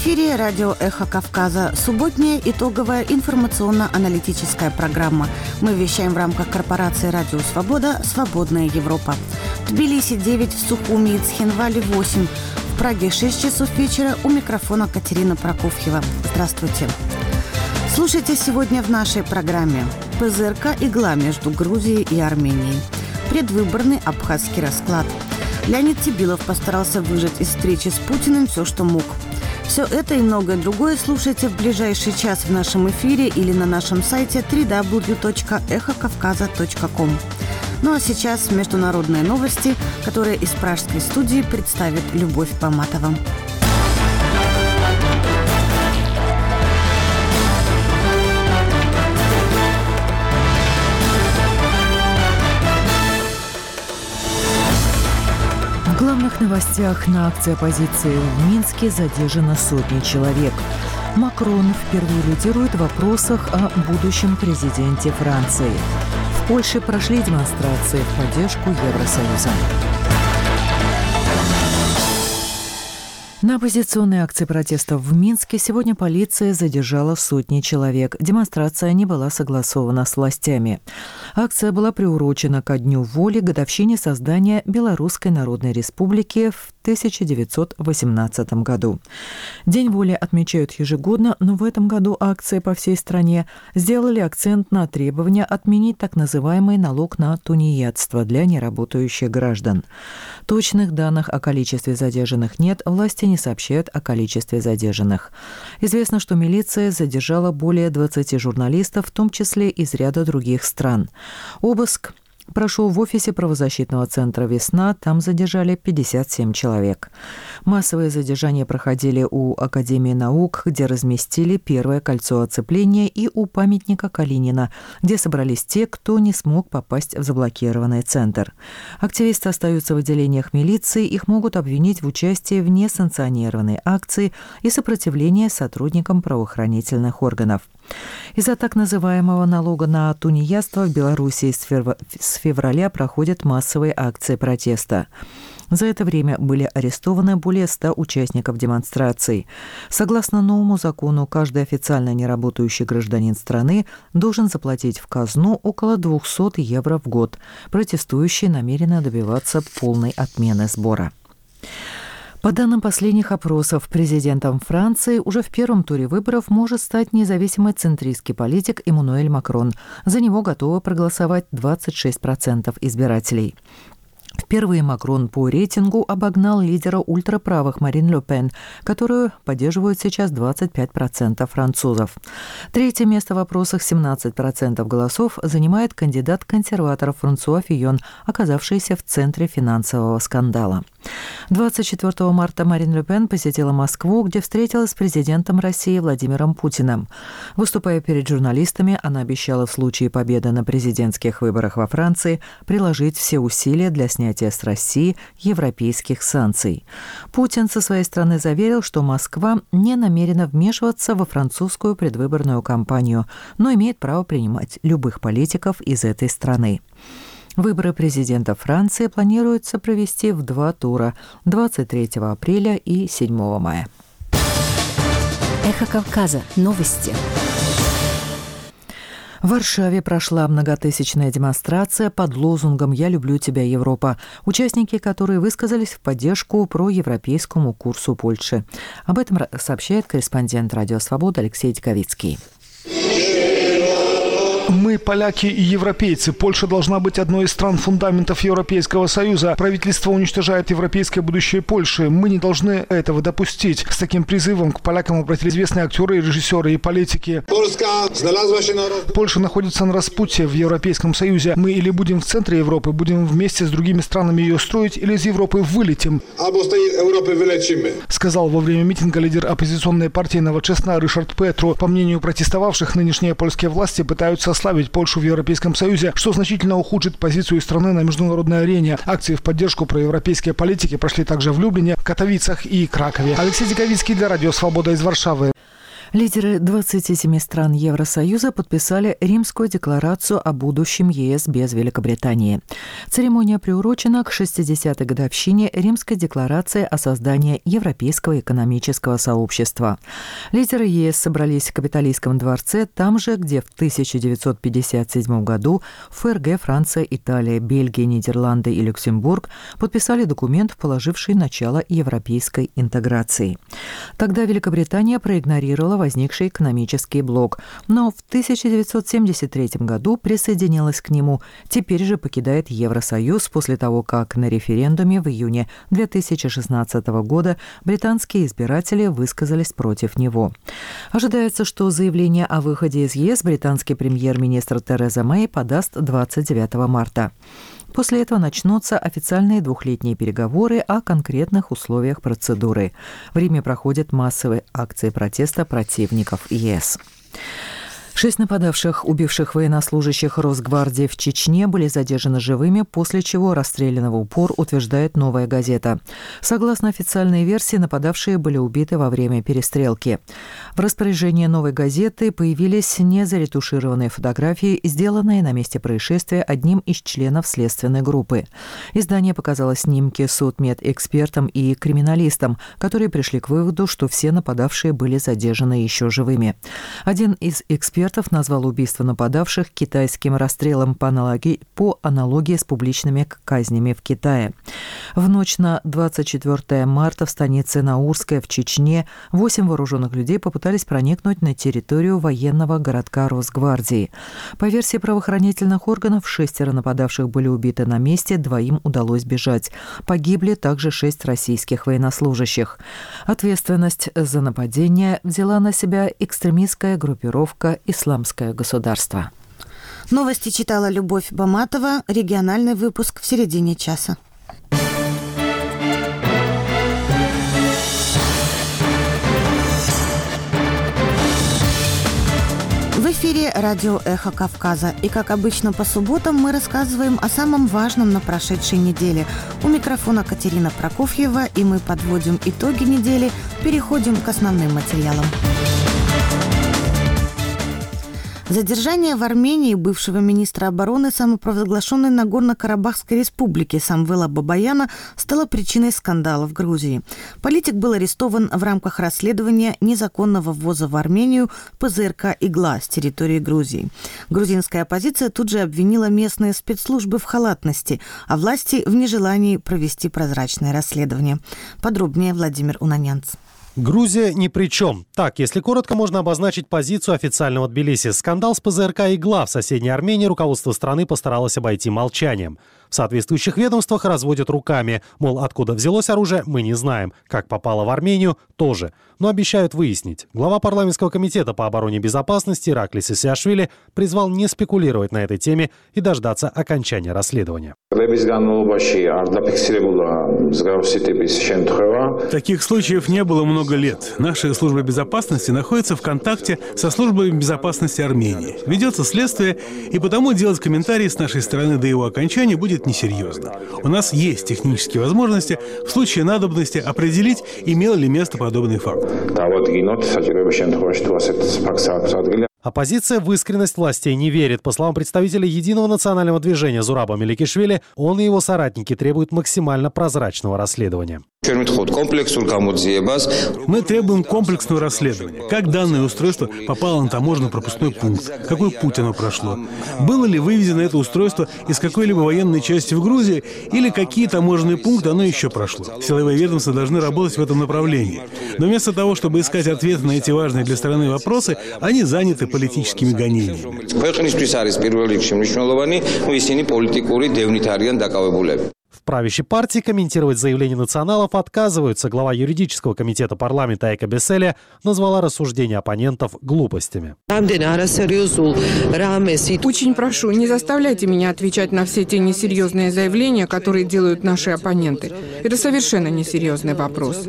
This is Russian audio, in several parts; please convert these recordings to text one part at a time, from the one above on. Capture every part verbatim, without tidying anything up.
эфире радио «Эхо Кавказа». Субботняя итоговая информационно-аналитическая программа. Мы вещаем в рамках корпорации «Радио Свобода. Свободная Европа». В Тбилиси девять, в Сухуми и Цхинвале восемь. В Праге шесть часов вечера. У микрофона Катерина Прокофьева. Здравствуйте. Слушайте сегодня в нашей программе. ПЗРК «Игла» между Грузией и Арменией. Предвыборный абхазский расклад. Леонид Тибилов постарался выжать из встречи с Путиным все, что мог. Все это и многое другое слушайте в ближайший час в нашем эфире или на нашем сайте дабл ю дабл ю дабл ю точка эхо кавказа точка ком. Ну а сейчас международные новости, которые из пражской студии представит Любовь Поматова. В главных новостях: на акции оппозиции в Минске задержано сотни человек. Макрон впервые лидирует в вопросах о будущем президенте Франции. В Польше прошли демонстрации в поддержку Евросоюза. На оппозиционной акции протеста в Минске сегодня полиция задержала сотни человек. Демонстрация не была согласована с властями. Акция была приурочена ко Дню воли, годовщине создания Белорусской Народной Республики в тысяча девятьсот восемнадцатом году. День воли отмечают ежегодно, но в этом году акции по всей стране сделали акцент на требование отменить так называемый налог на тунеядство для неработающих граждан. Точных данных о количестве задержанных нет, власти не сообщают о количестве задержанных. Известно, что милиция задержала более двадцати журналистов, в том числе из ряда других стран. Обыск прошел в офисе правозащитного центра «Весна», там задержали пятьдесят семь человек. Массовые задержания проходили у Академии наук, где разместили первое кольцо оцепления, и у памятника Калинина, где собрались те, кто не смог попасть в заблокированный центр. Активисты остаются в отделениях милиции, их могут обвинить в участии в несанкционированной акции и сопротивлении сотрудникам правоохранительных органов. Из-за так называемого налога на тунеядство в Беларуси с февраля проходят массовые акции протеста. За это время были арестованы более ста участников демонстраций. Согласно новому закону, каждый официально неработающий гражданин страны должен заплатить в казну около двухсот евро в год. Протестующие намерены добиваться полной отмены сбора. По данным последних опросов, президентом Франции уже в первом туре выборов может стать независимый центристский политик Эммануэль Макрон. За него готовы проголосовать двадцать шесть процентов избирателей. Впервые Макрон по рейтингу обогнал лидера ультраправых Марин Ле Пен, которую поддерживают сейчас двадцать пять процентов французов. Третье место в опросах, семнадцать процентов голосов, занимает кандидат консерваторов Франсуа Фийон, оказавшийся в центре финансового скандала. двадцать четвёртого марта Марин Ле Пен посетила Москву, где встретилась с президентом России Владимиром Путиным. Выступая перед журналистами, она обещала в случае победы на президентских выборах во Франции приложить все усилия для снятия с России европейских санкций. Путин со своей стороны заверил, что Москва не намерена вмешиваться во французскую предвыборную кампанию, но имеет право принимать любых политиков из этой страны. Выборы президента Франции планируется провести в два тура – двадцать третьего апреля и седьмого мая. Эхо Кавказа. Новости. В Варшаве прошла многотысячная демонстрация под лозунгом «Я люблю тебя, Европа», участники которой высказались в поддержку проевропейскому курсу Польши. Об этом сообщает корреспондент «Радио Свобода» Алексей Диковицкий. Мы, поляки и европейцы. Польша должна быть одной из стран фундаментов Европейского Союза. Правительство уничтожает европейское будущее Польши. Мы не должны этого допустить. С таким призывом к полякам обратились известные актеры, режиссеры и политики. Польша находится на распутье в Европейском Союзе. Мы или будем в центре Европы, будем вместе с другими странами ее строить, или из Европы вылетим. Сказал во время митинга лидер оппозиционной партии «Новочестна» Ришард Петру. По мнению протестовавших, нынешние польские власти пытаются ослабить Польшу в Европейском Союзе, что значительно ухудшит позицию страны на международной арене. Акции в поддержку проевропейской политики прошли также в Люблине, Катовицах и Кракове. Алексей Диковицкий для Радио Свобода из Варшавы. Лидеры двадцати семи стран Евросоюза подписали Римскую декларацию о будущем ЕС без Великобритании. Церемония приурочена к шестидесятой годовщине Римской декларации о создании Европейского экономического сообщества. Лидеры ЕС собрались в Капитолийском дворце, там же, где в тысяча девятьсот пятьдесят седьмом году ФРГ, Франция, Италия, Бельгия, Нидерланды и Люксембург подписали документ, положивший начало европейской интеграции. Тогда Великобритания проигнорировала возникший экономический блок, но в тысяча девятьсот семьдесят третьем году присоединилась к нему. Теперь же покидает Евросоюз после того, как на референдуме в июне две тысячи шестнадцатого года британские избиратели высказались против него. Ожидается, что заявление о выходе из ЕС британский премьер-министр Тереза Мэй подаст двадцать девятого марта. После этого начнутся официальные двухлетние переговоры о конкретных условиях процедуры. В Риме проходят массовые акции протеста противников ЕС. Шесть нападавших, убивших военнослужащих Росгвардии в Чечне, были задержаны живыми, после чего расстреляны в упор, утверждает «Новая газета». Согласно официальной версии, нападавшие были убиты во время перестрелки. В распоряжении «Новой газеты» появились незаретушированные фотографии, сделанные на месте происшествия одним из членов следственной группы. Издание показало снимки судмедэкспертам и криминалистам, которые пришли к выводу, что все нападавшие были задержаны еще живыми. Один из экспертов назвал убийство нападавших китайским расстрелом по аналогии, по аналогии с публичными казнями в Китае. В ночь на двадцать четвёртого марта в станице Наурская в Чечне восемь вооруженных людей попытались проникнуть на территорию военного городка Росгвардии. По версии правоохранительных органов, шестеро нападавших были убиты на месте, двоим удалось бежать. Погибли также шесть российских военнослужащих. Ответственность за нападение взяла на себя экстремистская группировка «Исламское государство». Новости читала Любовь Баматова. Региональный выпуск в середине часа. В эфире радио «Эхо Кавказа». И, как обычно, по субботам мы рассказываем о самом важном на прошедшей неделе. У микрофона Катерина Прокофьева, и мы подводим итоги недели, переходим к основным материалам. Задержание в Армении бывшего министра обороны самопровозглашенной Нагорно-Карабахской республики Самвела Бабаяна стало причиной скандала в Грузии. Политик был арестован в рамках расследования незаконного ввоза в Армению ПЗРК «Игла» с территории Грузии. Грузинская оппозиция тут же обвинила местные спецслужбы в халатности, а власти в нежелании провести прозрачное расследование. Подробнее Владимир Унанянц. Грузия ни при чем. Так, если коротко, можно обозначить позицию официального Тбилиси. Скандал с ПЗРК «Игла» в соседней Армении руководство страны постаралось обойти молчанием. В соответствующих ведомствах разводят руками. Мол, откуда взялось оружие, мы не знаем. Как попало в Армению, тоже. Но обещают выяснить. Глава парламентского комитета по обороне и безопасности Ираклис Исиашвили призвал не спекулировать на этой теме и дождаться окончания расследования. Таких случаев не было много лет. Наша служба безопасности находится в контакте со службой безопасности Армении. Ведется следствие, и потому делать комментарии с нашей стороны до его окончания будет несерьезно. У нас есть технические возможности в случае надобности определить, имел ли место подобный факт. Оппозиция в искренность властей не верит. По словам представителя Единого национального движения Зураба Меликишвили, он и его соратники требуют максимально прозрачного расследования. Мы требуем комплексного расследования. Как данное устройство попало на таможенно-пропускной пункт? Какой путь оно прошло? Было ли вывезено это устройство из какой-либо военной части в Грузии? Или какие таможенные пункты оно еще прошло? Силовые ведомства должны работать в этом направлении. Но вместо того, чтобы искать ответы на эти важные для страны вопросы, они заняты политическими гонениями. В правящей партии комментировать заявление националов отказываются. Глава юридического комитета парламента Айка Беселия назвала рассуждения оппонентов глупостями. Очень прошу, не заставляйте меня отвечать на все те несерьезные заявления, которые делают наши оппоненты. Это совершенно несерьезный вопрос.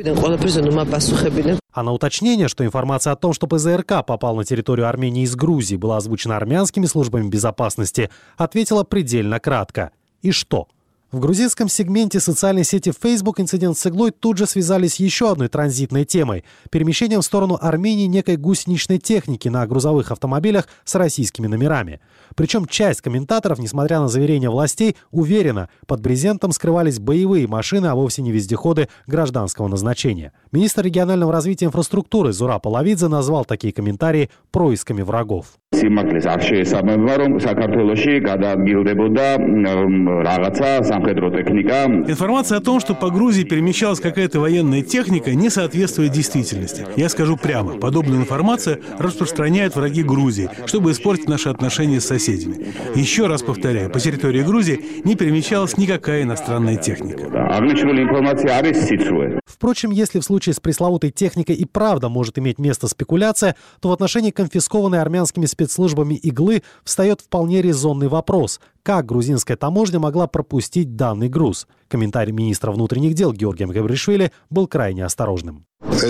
А на уточнение, что информация о том, что ПЗРК попал на территорию Армении из Грузии, была озвучена армянскими службами безопасности, ответила предельно кратко. И что? В грузинском сегменте социальной сети Facebook инцидент с иглой тут же связали с еще одной транзитной темой – перемещением в сторону Армении некой гусеничной техники на грузовых автомобилях с российскими номерами. Причем часть комментаторов, несмотря на заверения властей, уверена, под брезентом скрывались боевые машины, а вовсе не вездеходы гражданского назначения. Министр регионального развития и инфраструктуры Зураб Половидзе назвал такие комментарии происками врагов. Информация о том, что по Грузии перемещалась какая-то военная техника, не соответствует действительности. Я скажу прямо, подобную информацию распространяют враги Грузии, чтобы испортить наши отношения с соседями. Еще раз повторяю, по территории Грузии не перемещалась никакая иностранная техника. Впрочем, если в случае с пресловутой техникой и правда может иметь место спекуляция, то в отношении конфискованной армянскими спецслужбами иглы встает вполне резонный вопрос – как грузинская таможня могла пропустить данный груз? Комментарий министра внутренних дел Георгия Габришвили был крайне осторожным.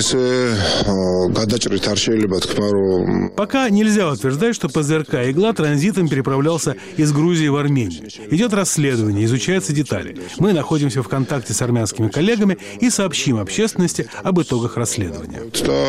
Пока нельзя утверждать, что ПЗРК «Игла» транзитом переправлялся из Грузии в Армению. Идет расследование, изучаются детали. Мы находимся в контакте с армянскими коллегами и сообщим общественности об итогах расследования.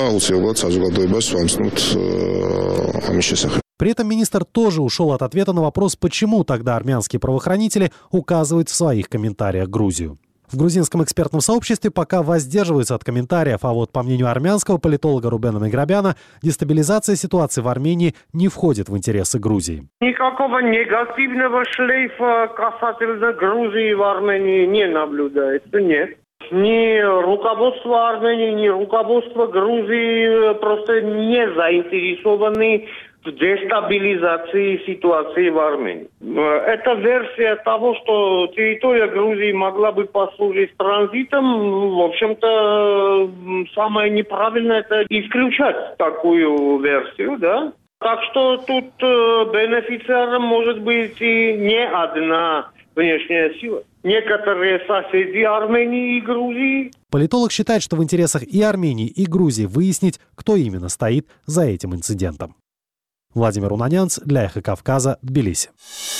При этом министр тоже ушел от ответа на вопрос, почему тогда армянские правоохранители указывают в своих комментариях Грузию. В грузинском экспертном сообществе пока воздерживаются от комментариев, а вот по мнению армянского политолога Рубена Миграбяна, дестабилизация ситуации в Армении не входит в интересы Грузии. Никакого негативного шлейфа касательно Грузии в Армении не наблюдается, нет. Ни руководство Армении, ни руководство Грузии просто не заинтересованы в дестабилизации ситуации в Армении. Эта версия того, что территория Грузии могла бы послужить транзитом, в общем-то, самое неправильное – это исключать такую версию, да? Так что тут бенефициаром может быть и не одна внешняя сила. Некоторые соседи Армении и Грузии. Политолог считает, что в интересах и Армении, и Грузии выяснить, кто именно стоит за этим инцидентом. Владимир Унанянц для «Эхо Кавказа», Тбилиси.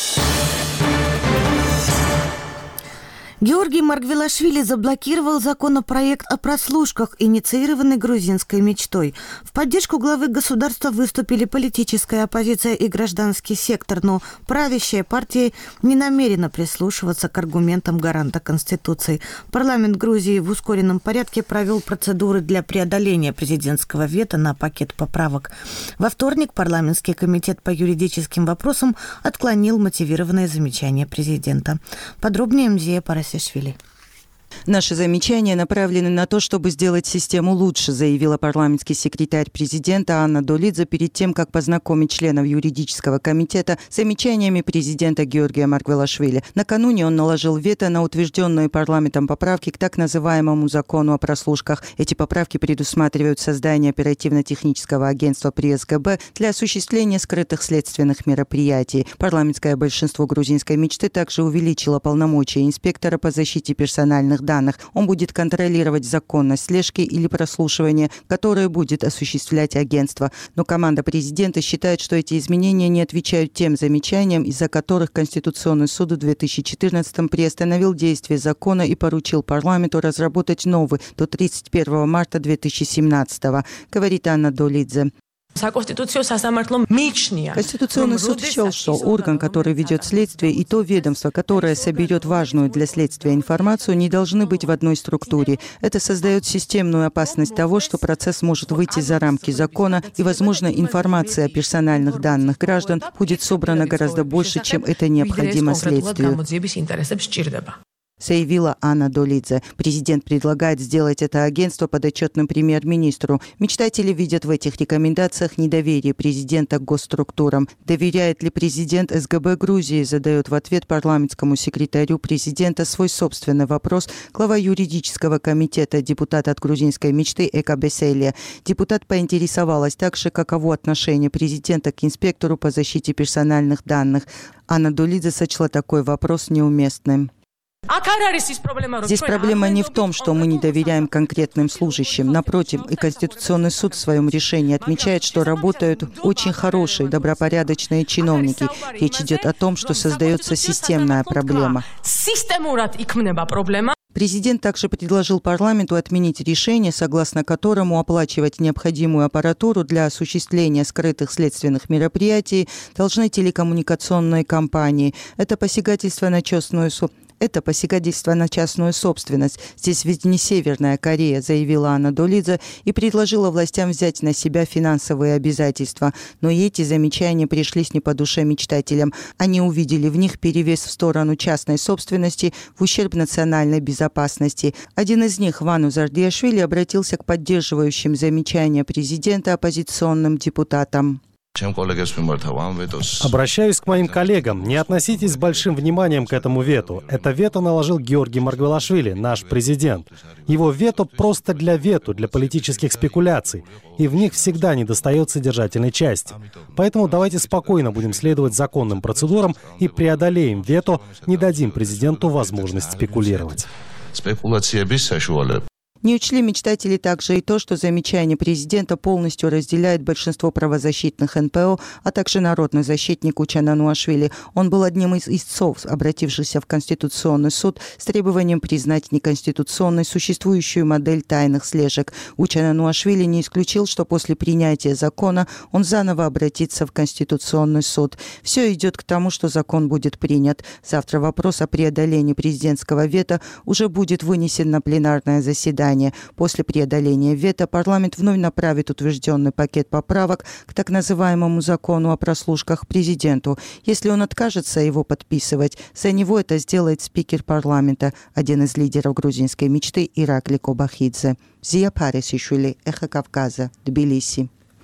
Георгий Маргвелашвили заблокировал законопроект о прослушках, инициированный грузинской мечтой. В поддержку главы государства выступили политическая оппозиция и гражданский сектор, но правящая партия не намерена прислушиваться к аргументам гаранта Конституции. Парламент Грузии в ускоренном порядке провел процедуры для преодоления президентского вето на пакет поправок. Во вторник парламентский комитет по юридическим вопросам отклонил мотивированное замечание президента. Подробнее Мзея Парасишвили. Наши замечания направлены на то, чтобы сделать систему лучше, заявила парламентский секретарь президента Анна Долидзе перед тем, как познакомить членов юридического комитета с замечаниями президента Георгия Маргвелашвили. Накануне он наложил вето на утвержденные парламентом поправки к так называемому закону о прослушках. Эти поправки предусматривают создание оперативно-технического агентства при СГБ для осуществления скрытых следственных мероприятий. Парламентское большинство грузинской мечты также увеличило полномочия инспектора по защите персональных данных. Он будет контролировать законность слежки или прослушивания, которое будет осуществлять агентство. Но команда президента считает, что эти изменения не отвечают тем замечаниям, из-за которых Конституционный суд в две тысячи четырнадцатом приостановил действие закона и поручил парламенту разработать новый до тридцать первого марта две тысячи семнадцатого, говорит Анна Долидзе. Конституционный суд счел, что орган, который ведет следствие, и то ведомство, которое соберет важную для следствия информацию, не должны быть в одной структуре. Это создает системную опасность того, что процесс может выйти за рамки закона, и, возможно, информация о персональных данных граждан будет собрана гораздо больше, чем это необходимо следствию, заявила Анна Долидзе. Президент предлагает сделать это агентство подотчетным премьер-министру. Мечтатели видят в этих рекомендациях недоверие президента к госструктурам. Доверяет ли президент СГБ Грузии, задает в ответ парламентскому секретарю президента свой собственный вопрос глава юридического комитета, депутат от грузинской мечты Эка Беселия. Депутат поинтересовалась также, каково отношение президента к инспектору по защите персональных данных. Анна Долидзе сочла такой вопрос неуместным. Здесь проблема не в том, что мы не доверяем конкретным служащим. Напротив, и Конституционный суд в своем решении отмечает, что работают очень хорошие, добропорядочные чиновники. Речь идет о том, что создается системная проблема. Президент также предложил парламенту отменить решение, согласно которому оплачивать необходимую аппаратуру для осуществления скрытых следственных мероприятий должны телекоммуникационные компании. Это посягательство на частную собственность. Это посягательство на частную собственность. Здесь ведь не Северная Корея, заявила Анна Долидзе и предложила властям взять на себя финансовые обязательства. Но и эти замечания пришлись не по душе мечтателям. Они увидели в них перевес в сторону частной собственности в ущерб национальной безопасности. Один из них, Вану Зардиашвили, обратился к поддерживающим замечания президента оппозиционным депутатам. Обращаюсь к моим коллегам. Не относитесь с большим вниманием к этому вето. Это вето наложил Георгий Маргвелашвили, наш президент. Его вето просто для вето, для политических спекуляций. И в них всегда недостает содержательной части. Поэтому давайте спокойно будем следовать законным процедурам и преодолеем вето, не дадим президенту возможность спекулировать. Не учли мечтатели также и то, что замечание президента полностью разделяет большинство правозащитных эн пэ о, а также народный защитник Учан Ануашвили. Он был одним из истцов, обратившихся в Конституционный суд с требованием признать неконституционной существующую модель тайных слежек. Учан Ануашвили не исключил, что после принятия закона он заново обратится в Конституционный суд. Все идет к тому, что закон будет принят. Завтра вопрос о преодолении президентского вето уже будет вынесен на пленарное заседание. После преодоления вето парламент вновь направит утвержденный пакет поправок к так называемому закону о прослушках президенту. Если он откажется его подписывать, за него это сделает спикер парламента, один из лидеров грузинской мечты Иракли Кобахидзе. Зия Парисишвили, Эхо Кавказа, Тбилиси.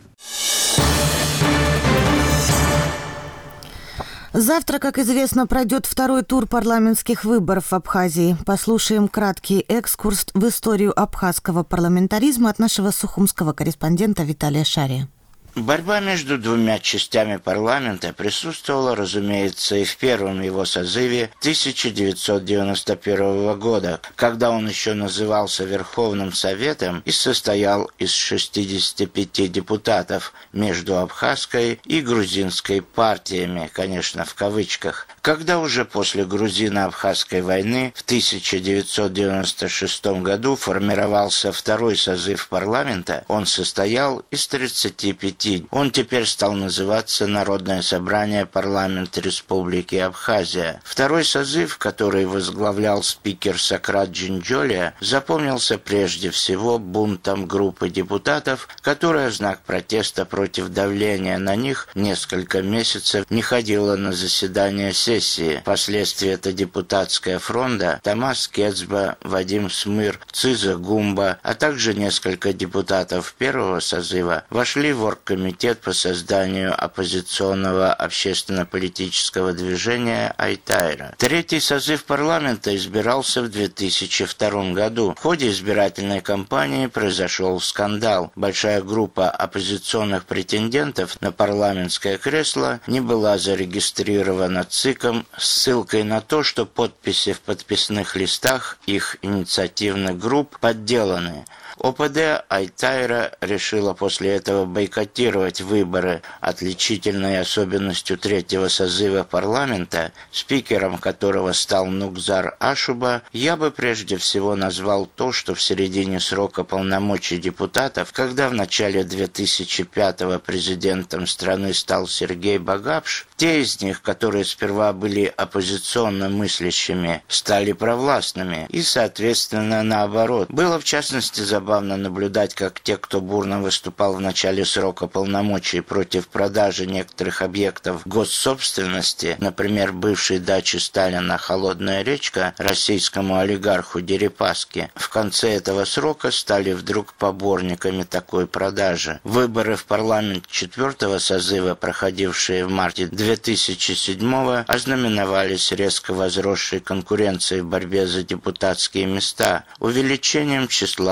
Завтра, как известно, пройдет второй тур парламентских выборов в Абхазии. Послушаем краткий экскурс в историю абхазского парламентаризма от нашего сухумского корреспондента Виталия Шария. Борьба между двумя частями парламента присутствовала, разумеется, и в первом его созыве тысяча девятьсот девяносто первого года, когда он еще назывался Верховным Советом и состоял из шестидесяти пяти депутатов между абхазской и грузинской партиями, конечно, в кавычках. Когда уже после грузино-абхазской войны в тысяча девятьсот девяносто шестом году формировался второй созыв парламента, он состоял из тридцати пяти. Он теперь стал называться Народное собрание парламента Республики Абхазия. Второй созыв, который возглавлял спикер Сократ Джинджолия, запомнился прежде всего бунтом группы депутатов, которая в знак протеста против давления на них несколько месяцев не ходила на заседания сессии. Впоследствии это депутатская фронта Тамас Кецба, Вадим Смыр, Циза Гумба, а также несколько депутатов первого созыва вошли в оргкомитет Комитет по созданию оппозиционного общественно-политического движения Айтайра. Третий созыв парламента избирался в две тысячи втором году. В ходе избирательной кампании произошел скандал. Большая группа оппозиционных претендентов на парламентское кресло не была зарегистрирована ЦИКом с ссылкой на то, что подписи в подписных листах их инициативных групп подделаны. о пэ дэ Айтайра решила после этого бойкотировать выборы. Отличительной особенностью третьего созыва парламента, спикером которого стал Нукзар Ашуба, я бы прежде всего назвал то, что в середине срока полномочий депутатов, когда в начале две тысячи пятого президентом страны стал Сергей Багапш, те из них, которые сперва были оппозиционно мыслящими, стали провластными и, соответственно, наоборот. Было, в частности, забавно наблюдать, как те, кто бурно выступал в начале срока полномочий против продажи некоторых объектов госсобственности, например, бывшей дачи Сталина «Холодная речка» российскому олигарху Дерипаске, в конце этого срока стали вдруг поборниками такой продажи. Выборы в парламент четвертого созыва, проходившие в марте две тысячи седьмого, ознаменовались резко возросшей конкуренцией в борьбе за депутатские места, увеличением числа грязных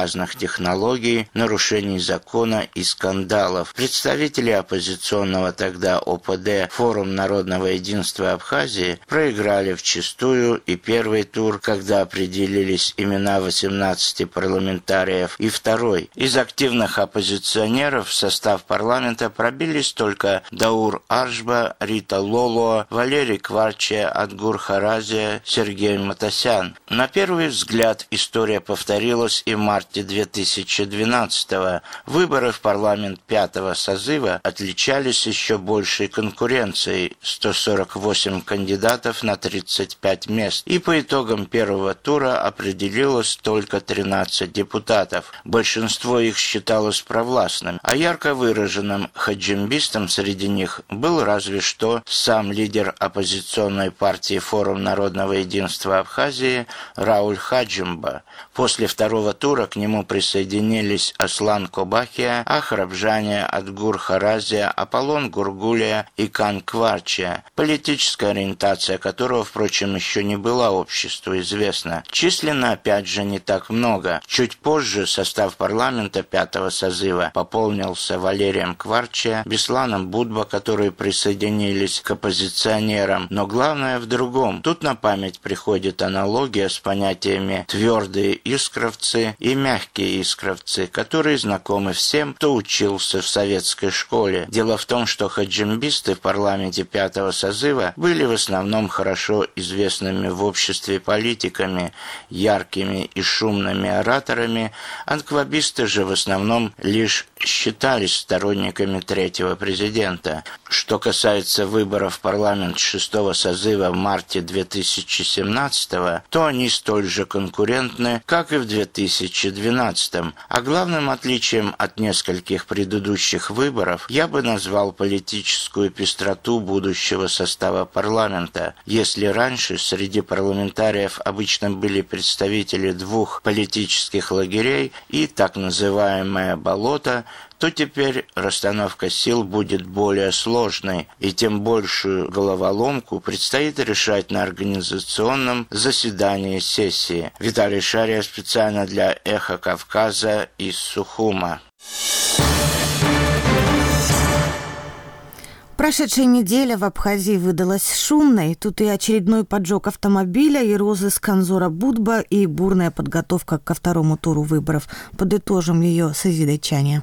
разных технологий, нарушений закона и скандалов. Представители оппозиционного тогда О П Д «Форум народного единства Абхазии» проиграли вчистую и первый тур, когда определились имена восемнадцати парламентариев, и второй. Из активных оппозиционеров в состав парламента пробились только Даур Аршба, Рита Лоло, Валерий Кварче, Адгур Харазия, Сергей Матасян. На первый взгляд история повторилась и в марте две тысячи двенадцатого. Выборы в парламент пятого созыва отличались еще большей конкуренцией – сто сорок восемь кандидатов на тридцать пять мест. И по итогам первого тура определилось только тринадцать депутатов. Большинство их считалось провластным, а ярко выраженным хаджимбистом среди них был разве что сам лидер оппозиционной партии «Форум народного единства Абхазии» Рауль Хаджимба. После второго тура к нему присоединились Аслан Кобахия, Ахрабжане, Адгур Харазия, Аполлон Гургулия и Кан Кварчия, политическая ориентация которого, впрочем, еще не была обществу известна. Численно, опять же, не так много. Чуть позже состав парламента пятого созыва пополнился Валерием Кварчия, Бесланом Будба, которые присоединились к оппозиционерам. Но главное в другом. Тут на память приходит аналогия с понятиями «твердые искровцы» и «мягкие искровцы», которые знакомы всем, кто учился в советской школе. Дело в том, что хаджимбисты в парламенте пятого созыва были в основном хорошо известными в обществе политиками, яркими и шумными ораторами, анквабисты же в основном лишь считались сторонниками третьего президента. Что касается выборов в парламент шестого созыва в марте две тысячи семнадцатого, то они столь же конкурентны, как и в две тысячи двенадцатом. А главным отличием от нескольких предыдущих выборов я бы назвал политическую пестроту будущего состава парламента. Если раньше среди парламентариев обычно были представители двух политических лагерей и так называемое «болото», то теперь расстановка сил будет более сложной, и тем большую головоломку предстоит решать на организационном заседании сессии. Виталий Шария специально для «Эхо Кавказа» из Сухума. Прошедшая неделя в Абхазии выдалась шумной. Тут и очередной поджог автомобиля, и розыск Анзора Будба, и бурная подготовка ко второму туру выборов. Подытожим ее созидачане.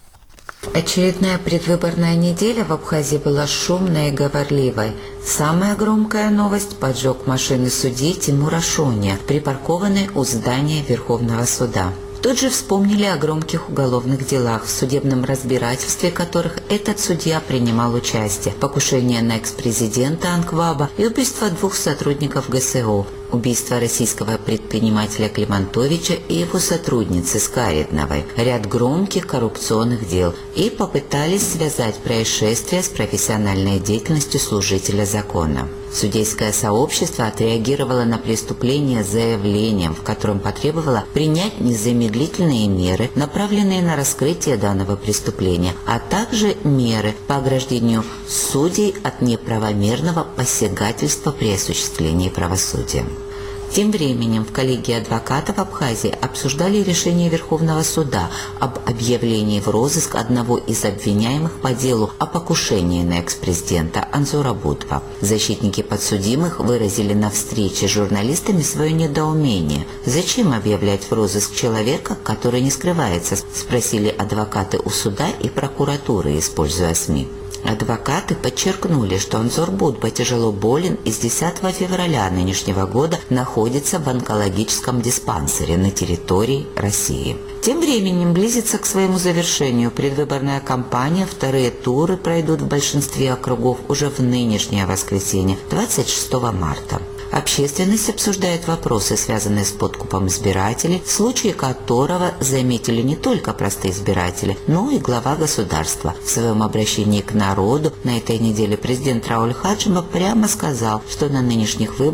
Очередная предвыборная неделя в Абхазии была шумной и говорливой. Самая громкая новость – поджог машины судьи Тимура Шоня, припаркованной у здания Верховного суда. Тут же вспомнили о громких уголовных делах, в судебном разбирательстве которых этот судья принимал участие. Покушение на экс-президента Анкваба и убийство двух сотрудников Г С О. Убийство российского предпринимателя Климантовича и его сотрудницы Скаридновой, ряд громких коррупционных дел, и попытались связать происшествие с профессиональной деятельностью служителя закона. Судейское сообщество отреагировало на преступление заявлением, в котором потребовало принять незамедлительные меры, направленные на раскрытие данного преступления, а также меры по ограждению судей от неправомерного посягательства при осуществлении правосудия. Тем временем в коллегии адвокатов Абхазии обсуждали решение Верховного суда об объявлении в розыск одного из обвиняемых по делу о покушении на экс-президента Анзора Будба. Защитники подсудимых выразили на встрече с журналистами свое недоумение. Зачем объявлять в розыск человека, который не скрывается, спросили адвокаты у суда и прокуратуры, используя СМИ. Адвокаты подчеркнули, что Анзор Будба тяжело болен и с десятого февраля нынешнего года находится в онкологическом диспансере на территории России. Тем временем близится к своему завершению предвыборная кампания. Вторые туры пройдут в большинстве округов уже в нынешнее воскресенье, двадцать шестого марта. Общественность обсуждает вопросы, связанные с подкупом избирателей, в случае которого заметили не только простые избиратели, но и глава государства. В своем обращении к народу на этой неделе президент Рауль Хаджимба прямо сказал, что на нынешних выборах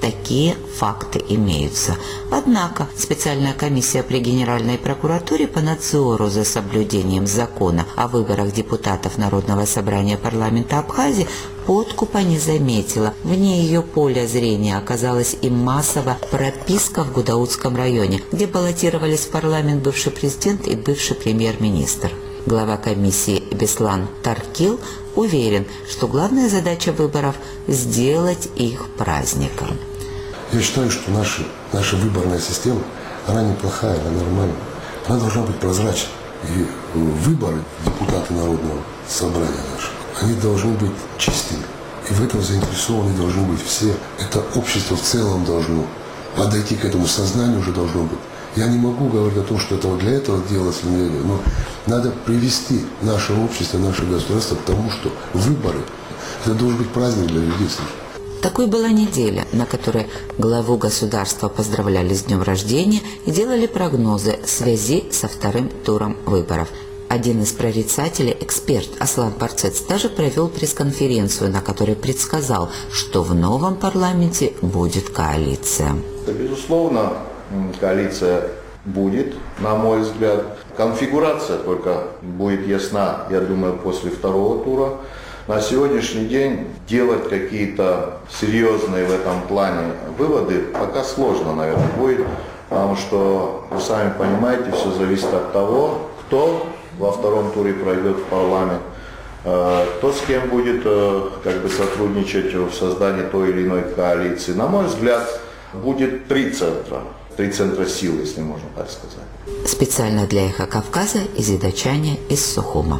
такие факты имеются. Однако специальная комиссия при Генеральной прокуратуре по надзору за соблюдением закона о выборах депутатов Народного собрания парламента Абхазии подкупа не заметила. Вне ее поля зрения оказалась и массовая прописка в Гудаутском районе, где баллотировались в парламент бывший президент и бывший премьер-министр. Глава комиссии Беслан Таркил уверен, что главная задача выборов – сделать их праздником. Я считаю, что наша, наша выборная система, она неплохая, она нормальная. Она должна быть прозрачной. И выборы депутаты Народного собрания нашего, они должны быть чистыми. И в этом заинтересованы должны быть все. Это общество в целом должно. А дойти к этому сознанию уже должно быть. Я не могу говорить о том, что это вот для этого делается, но надо привести наше общество, наше государство к тому, что выборы – это должен быть праздник для людей. Такой была неделя, на которой главу государства поздравляли с днем рождения и делали прогнозы в связи со вторым туром выборов. Один из прорицателей, эксперт Аслан Барцец, даже провел пресс-конференцию, на которой предсказал, что в новом парламенте будет коалиция. Безусловно, коалиция будет, на мой взгляд. Конфигурация только будет ясна, я думаю, после второго тура. На сегодняшний день делать какие-то серьезные в этом плане выводы пока сложно, наверное, будет, потому что, вы сами понимаете, все зависит от того, кто во втором туре пройдет в парламент, кто с кем будет как бы сотрудничать в создании той или иной коалиции. На мой взгляд, будет три центра. Три центра сил, если можно так сказать. Специально для «Эхо Кавказа» Изида Чаня из Сухума.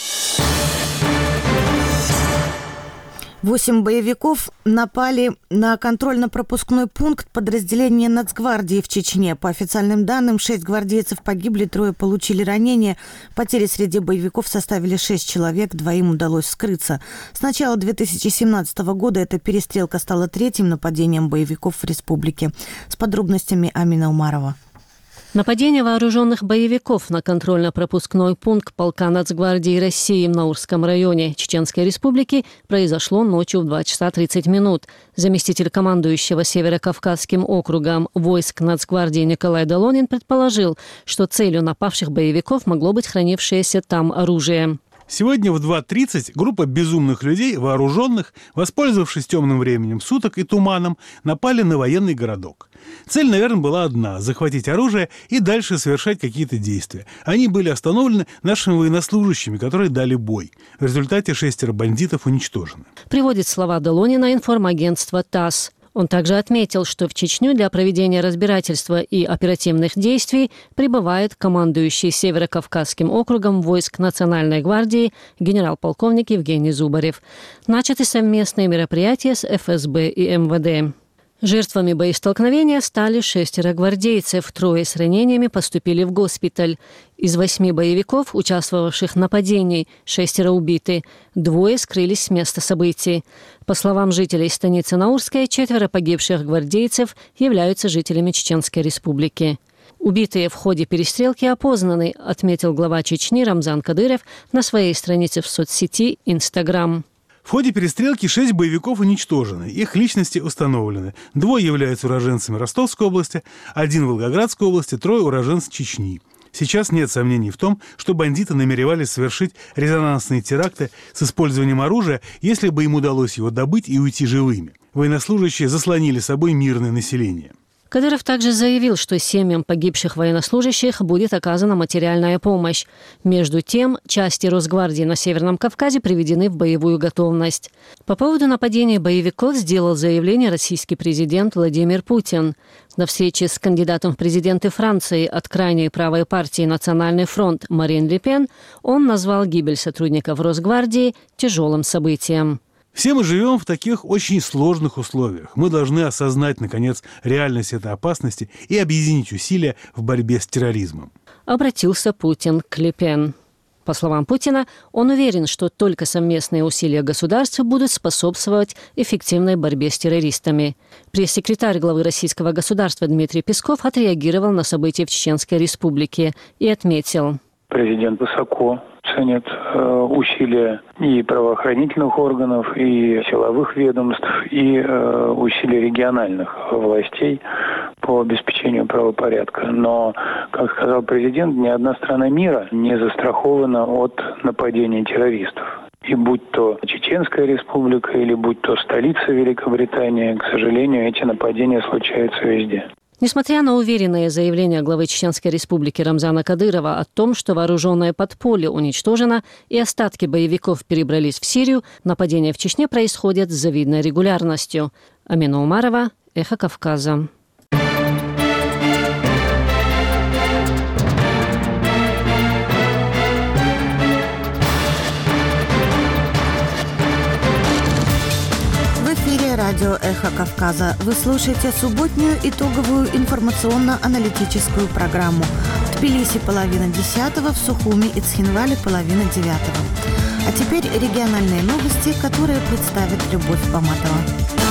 Восемь боевиков напали на контрольно-пропускной пункт подразделения Нацгвардии в Чечне. По официальным данным, шесть гвардейцев погибли, трое получили ранения. Потери среди боевиков составили шесть человек, двоим удалось скрыться. С начала две тысячи семнадцатого года эта перестрелка стала третьим нападением боевиков в республике. С подробностями Амина Умарова. Нападение вооруженных боевиков на контрольно-пропускной пункт полка Нацгвардии России в Наурском районе Чеченской Республики произошло ночью в два часа тридцать минут. Заместитель командующего Северо-Кавказским округом войск Нацгвардии Николай Долонин предположил, что целью напавших боевиков могло быть хранившееся там оружие. Сегодня в два тридцать группа безумных людей, вооруженных, воспользовавшись темным временем суток и туманом, напали на военный городок. Цель, наверное, была одна – захватить оружие и дальше совершать какие-то действия. Они были остановлены нашими военнослужащими, которые дали бой. В результате шестеро бандитов уничтожены. Приводит слова Долонина информагентство ТАСС. Он также отметил, что в Чечню для проведения разбирательства и оперативных действий прибывает командующий Северо-Кавказским округом войск Национальной гвардии генерал-полковник Евгений Зубарев. Начаты совместные мероприятия с эф эс бэ и эм вэ дэ. Жертвами боестолкновения стали шестеро гвардейцев, трое с ранениями поступили в госпиталь. Из восьми боевиков, участвовавших в нападении, шестеро убиты, двое скрылись с места событий. По словам жителей станицы Наурская, четверо погибших гвардейцев являются жителями Чеченской Республики. Убитые в ходе перестрелки опознаны, отметил глава Чечни Рамзан Кадыров на своей странице в соцсети Инстаграм. В ходе перестрелки шесть боевиков уничтожены, их личности установлены. Двое являются уроженцами Ростовской области, один – Волгоградской области, трое – уроженцы Чечни. Сейчас нет сомнений в том, что бандиты намеревались совершить резонансные теракты с использованием оружия, если бы им удалось его добыть и уйти живыми. Военнослужащие заслонили собой мирное население. Кадыров также заявил, что семьям погибших военнослужащих будет оказана материальная помощь. Между тем, части Росгвардии на Северном Кавказе приведены в боевую готовность. По поводу нападения боевиков сделал заявление российский президент Владимир Путин. На встрече с кандидатом в президенты Франции от крайней правой партии «Национальный фронт» Марин Ле Пен он назвал гибель сотрудников Росгвардии тяжелым событием. Все мы живем в таких очень сложных условиях. Мы должны осознать, наконец, реальность этой опасности и объединить усилия в борьбе с терроризмом. Обратился Путин к Ле Пен. По словам Путина, он уверен, что только совместные усилия государств будут способствовать эффективной борьбе с террористами. Пресс-секретарь главы российского государства Дмитрий Песков отреагировал на события в Чеченской Республике и отметил: президент высоко ценят э, усилия и правоохранительных органов, и силовых ведомств, и э, усилия региональных властей по обеспечению правопорядка. Но, как сказал президент, ни одна страна мира не застрахована от нападения террористов. И будь то Чеченская республика, или будь то столица Великобритании, к сожалению, эти нападения случаются везде. Несмотря на уверенные заявления главы Чеченской республики Рамзана Кадырова о том, что вооруженное подполье уничтожено и остатки боевиков перебрались в Сирию, нападения в Чечне происходят с завидной регулярностью. Амина Умарова, Эхо Кавказа. Радио «Эхо Кавказа». Вы слушаете субботнюю итоговую информационно-аналитическую программу. В Тбилиси половина десятого, в Сухуми и Цхинвале половина девятого. А теперь региональные новости, которые представит Любовь Баматова.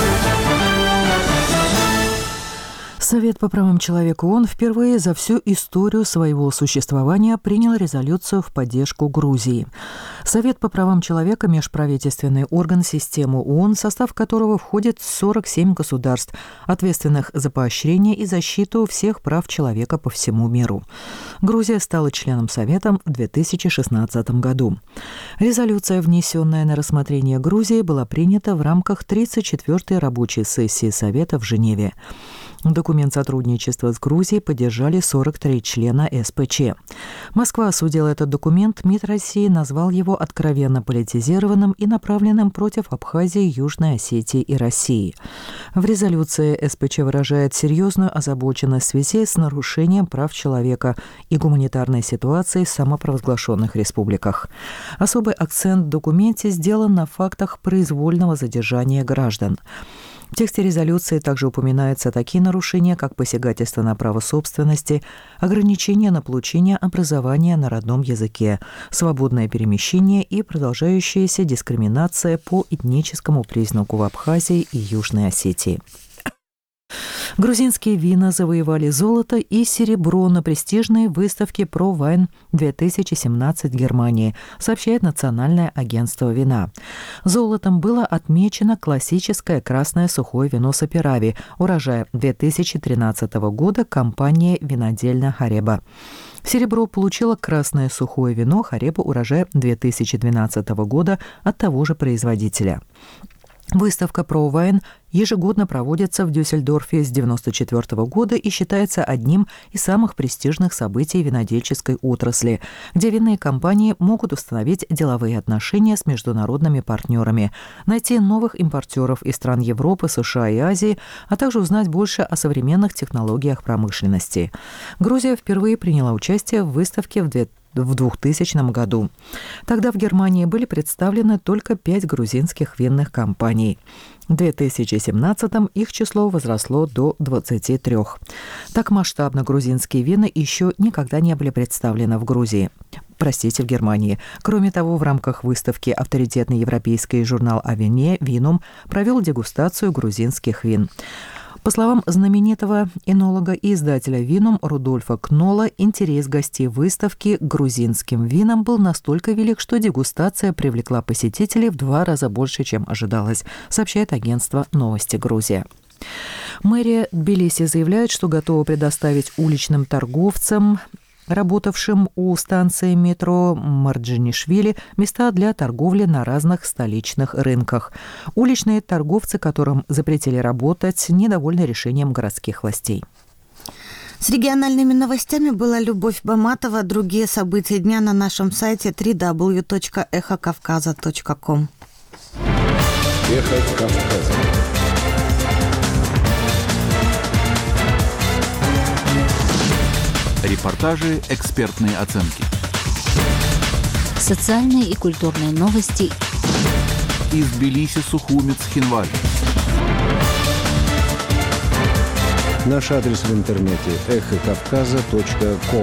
Совет по правам человека ООН впервые за всю историю своего существования принял резолюцию в поддержку Грузии. Совет по правам человека – межправительственный орган системы ООН, в состав которого входит сорок семь государств, ответственных за поощрение и защиту всех прав человека по всему миру. Грузия стала членом Совета в две тысячи шестнадцатом году. Резолюция, внесенная на рассмотрение Грузии, была принята в рамках тридцать четвёртой рабочей сессии Совета в Женеве. Документ сотрудничества с Грузией поддержали сорок три члена эс пэ че. Москва осудила этот документ, МИД России назвал его откровенно политизированным и направленным против Абхазии, Южной Осетии и России. В резолюции эс пэ че выражает серьезную озабоченность в связи с нарушением прав человека и гуманитарной ситуацией в самопровозглашенных республиках. Особый акцент в документе сделан на фактах произвольного задержания граждан. В тексте резолюции также упоминаются такие нарушения, как посягательство на право собственности, ограничение на получение образования на родном языке, свободное перемещение и продолжающаяся дискриминация по этническому признаку в Абхазии и Южной Осетии. Грузинские вина завоевали золото и серебро на престижной выставке ProWein две тысячи семнадцать в Германии, сообщает Национальное агентство вина. Золотом было отмечено классическое красное сухое вино Саперави, урожая две тысячи тринадцатого года компании винодельня Хареба. Серебро получило красное сухое вино Хареба, урожая две тысячи двенадцатого года от того же производителя. Выставка ProWein ежегодно проводится в Дюссельдорфе с девяносто четвёртого года и считается одним из самых престижных событий винодельческой отрасли, где винные компании могут установить деловые отношения с международными партнерами, найти новых импортеров из стран Европы, США и Азии, а также узнать больше о современных технологиях промышленности. Грузия впервые приняла участие в выставке в в двухтысячном году. Тогда в Германии были представлены только пять грузинских винных компаний. В две тысячи семнадцатом их число возросло до двадцати трёх. Так масштабно грузинские вина еще никогда не были представлены в Грузии. Простите, в Германии. Кроме того, в рамках выставки авторитетный европейский журнал о вине «Винум» провел дегустацию грузинских вин. По словам знаменитого энолога и издателя «Винум» Рудольфа Кнола, интерес гостей выставки к грузинским винам был настолько велик, что дегустация привлекла посетителей в два раза больше, чем ожидалось, сообщает агентство «Новости Грузия». Мэрия Тбилиси заявляет, что готова предоставить уличным торговцам, работавшим у станции метро Марджинишвили, места для торговли на разных столичных рынках. Уличные торговцы, которым запретили работать, недовольны решением городских властей. С региональными новостями была Любовь Баматова. Другие события дня на нашем сайте дабл ю дабл ю дабл ю точка эхо кавказа точка ком. Эхо Кавказа. Репортажи, экспертные оценки. Социальные и культурные новости. Из Тбилиси, Сухуми, Цхинвали. Наш адрес в интернете эхо кавказа точка ком.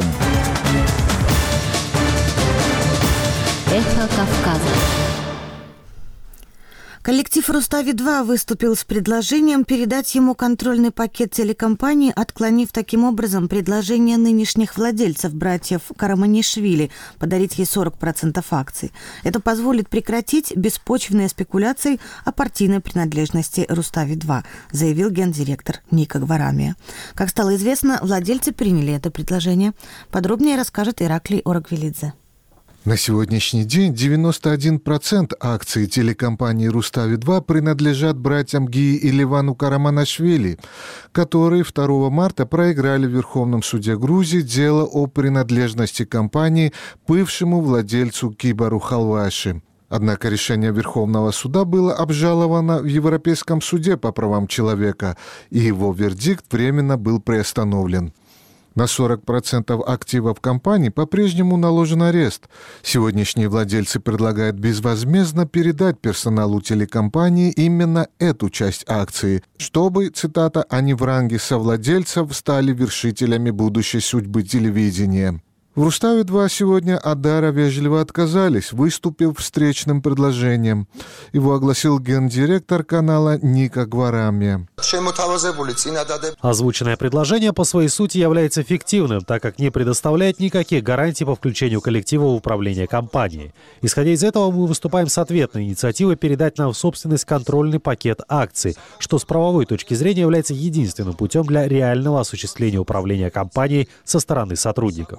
Эхо Кавказа. Коллектив «Рустави-два» выступил с предложением передать ему контрольный пакет телекомпании, отклонив таким образом предложение нынешних владельцев, братьев Караманишвили, подарить ей сорок процентов акций. Это позволит прекратить беспочвенные спекуляции о партийной принадлежности «Рустави-два», заявил гендиректор Ника Гварамия. Как стало известно, владельцы приняли это предложение. Подробнее расскажет Ираклий Оргвелидзе. На сегодняшний день девяносто один процент акций телекомпании «Рустави-два» принадлежат братьям Гии и Ливану Караманашвили, которые второго марта проиграли в Верховном суде Грузии дело о принадлежности компании бывшему владельцу Кибару Халваши. Однако решение Верховного суда было обжаловано в Европейском суде по правам человека, и его вердикт временно был приостановлен. На сорок процентов активов компании по-прежнему наложен арест. Сегодняшние владельцы предлагают безвозмездно передать персоналу телекомпании именно эту часть акций, чтобы, цитата, «они в ранге совладельцев стали вершителями будущей судьбы телевидения». В «Рустави-два» сегодня Адара вежливо отказались, выступив встречным предложением. Его огласил гендиректор канала Ника Гварамия. Озвученное предложение по своей сути является фиктивным, так как не предоставляет никаких гарантий по включению коллектива в управление компанией. Исходя из этого, мы выступаем с ответной инициативой передать нам в собственность контрольный пакет акций, что с правовой точки зрения является единственным путем для реального осуществления управления компанией со стороны сотрудников.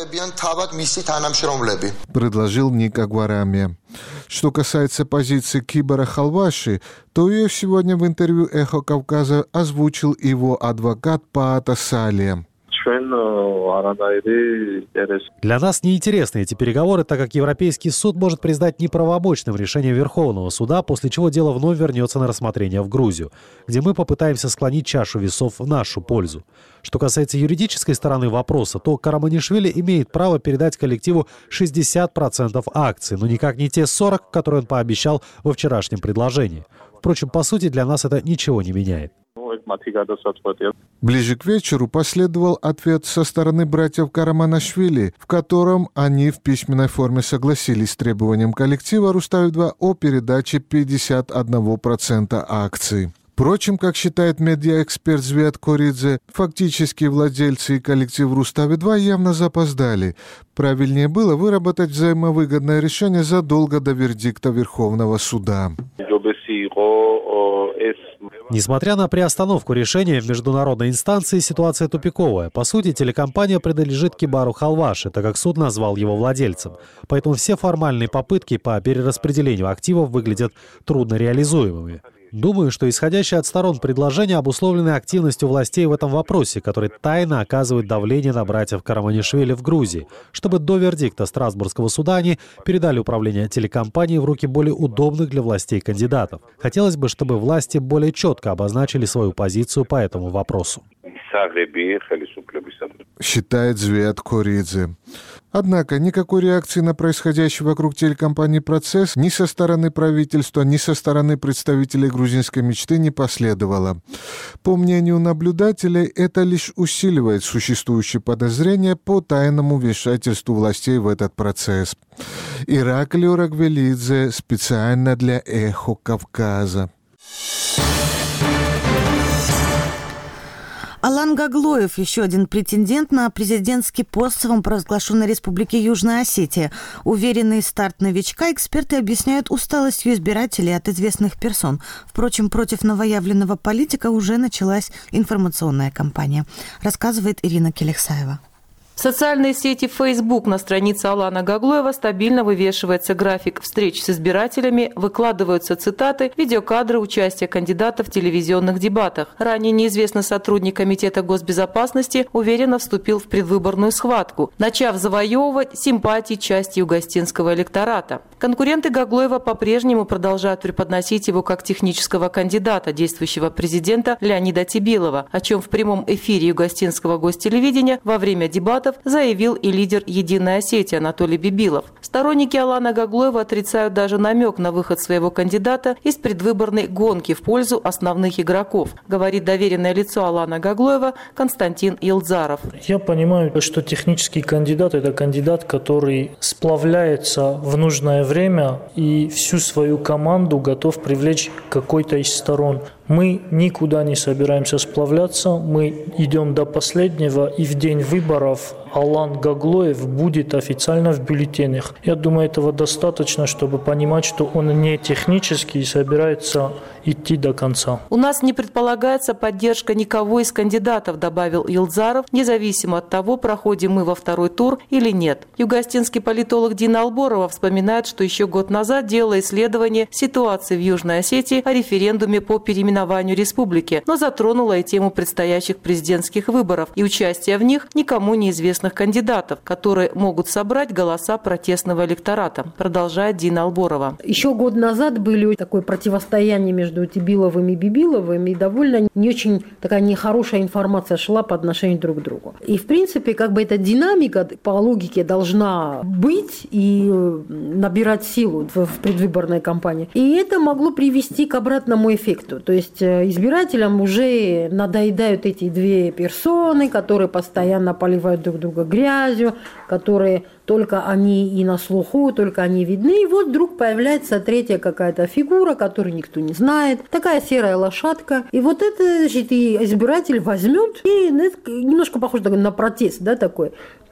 Предложил Ника Гварамия. Что касается позиции Кибара Халваши, то ее сегодня в интервью «Эхо Кавказа» озвучил его адвокат Паата Салия. Для нас неинтересны эти переговоры, так как Европейский суд может признать неправомочным решение Верховного суда, после чего дело вновь вернется на рассмотрение в Грузию, где мы попытаемся склонить чашу весов в нашу пользу. Что касается юридической стороны вопроса, то Караманишвили имеет право передать коллективу шестьдесят процентов акций, но никак не те сорок процентов, которые он пообещал во вчерашнем предложении. Впрочем, по сути, для нас это ничего не меняет. Ближе к вечеру последовал ответ со стороны братьев Караманашвили, в котором они в письменной форме согласились с требованием коллектива «Рустави-два» о передаче пятьдесят один процент акций. Впрочем, как считает медиаэксперт Звиат Коридзе, фактически владельцы и коллектив «Рустави-два» явно запоздали. Правильнее было выработать взаимовыгодное решение задолго до вердикта Верховного суда. Несмотря на приостановку решения в международной инстанции, ситуация тупиковая. По сути, телекомпания принадлежит Кибару Халваши, так как суд назвал его владельцем. Поэтому все формальные попытки по перераспределению активов выглядят трудно реализуемыми. Думаю, что исходящее от сторон предложения обусловлены активностью властей в этом вопросе, которые тайно оказывают давление на братьев Караманишвили в Грузии, чтобы до вердикта Страсбургского суда они передали управление телекомпанией в руки более удобных для властей кандидатов. Хотелось бы, чтобы власти более четко обозначили свою позицию по этому вопросу. Считает Звиат Коридзе. Однако никакой реакции на происходящий вокруг телекомпании процесс ни со стороны правительства, ни со стороны представителей грузинской мечты не последовало. По мнению наблюдателей, это лишь усиливает существующие подозрения по тайному вмешательству властей в этот процесс. Ираклий Оргвелидзе специально для «Эхо Кавказа». Алан Гаглоев, еще один претендент на президентский пост в самопровозглашенной республике Южная Осетия. Уверенный старт новичка эксперты объясняют усталостью избирателей от известных персон. Впрочем, против новоявленного политика уже началась информационная кампания, рассказывает Ирина Келехсаева. В социальной сети Facebook на странице Алана Гаглоева стабильно вывешивается график встреч с избирателями, выкладываются цитаты, видеокадры участия кандидата в телевизионных дебатах. Ранее неизвестный сотрудник Комитета госбезопасности уверенно вступил в предвыборную схватку, начав завоевывать симпатии части югостинского электората. Конкуренты Гаглоева по-прежнему продолжают преподносить его как технического кандидата действующего президента Леонида Тибилова, о чем в прямом эфире югостинского гостелевидения во время дебатов дебатов заявил и лидер «Единой Осетии» Анатолий Бибилов. Сторонники Алана Гаглоева отрицают даже намек на выход своего кандидата из предвыборной гонки в пользу основных игроков, говорит доверенное лицо Алана Гаглоева Константин Елзаров. Я понимаю, что технический кандидат – это кандидат, который сплавляется в нужное время и всю свою команду готов привлечь к какой-то из сторон. Мы никуда не собираемся сплавляться, мы идем до последнего, и в день выборов Алан Гаглоев будет официально в бюллетенях. Я думаю, этого достаточно, чтобы понимать, что он не технически собирается идти до конца. У нас не предполагается поддержка никого из кандидатов, добавил Елзаров, независимо от того, проходим мы во второй тур или нет. Югоостинский политолог Дина Алборова вспоминает, что еще год назад делала исследование ситуации в Южной Осетии о референдуме по переименованию республики, но затронула и тему предстоящих президентских выборов и участия в них никому неизвестных кандидатов, которые могут собрать голоса протестного электората, продолжает Дина Алборова. Еще год назад были такое противостояние между Тибиловым и Бибиловым, и довольно не очень такая нехорошая информация шла по отношению друг к другу. И, в принципе, как бы эта динамика по логике должна быть и набирать силу в предвыборной кампании. И это могло привести к обратному эффекту. То есть избирателям уже надоедают эти две персоны, которые постоянно поливают друг друга грязью, которые только они и на слуху, только они видны. И вот вдруг появляется третья какая-то фигура, которую никто не знает. Такая серая лошадка. И вот это, значит, и избиратель возьмет, и немножко похоже на протест, да, такой,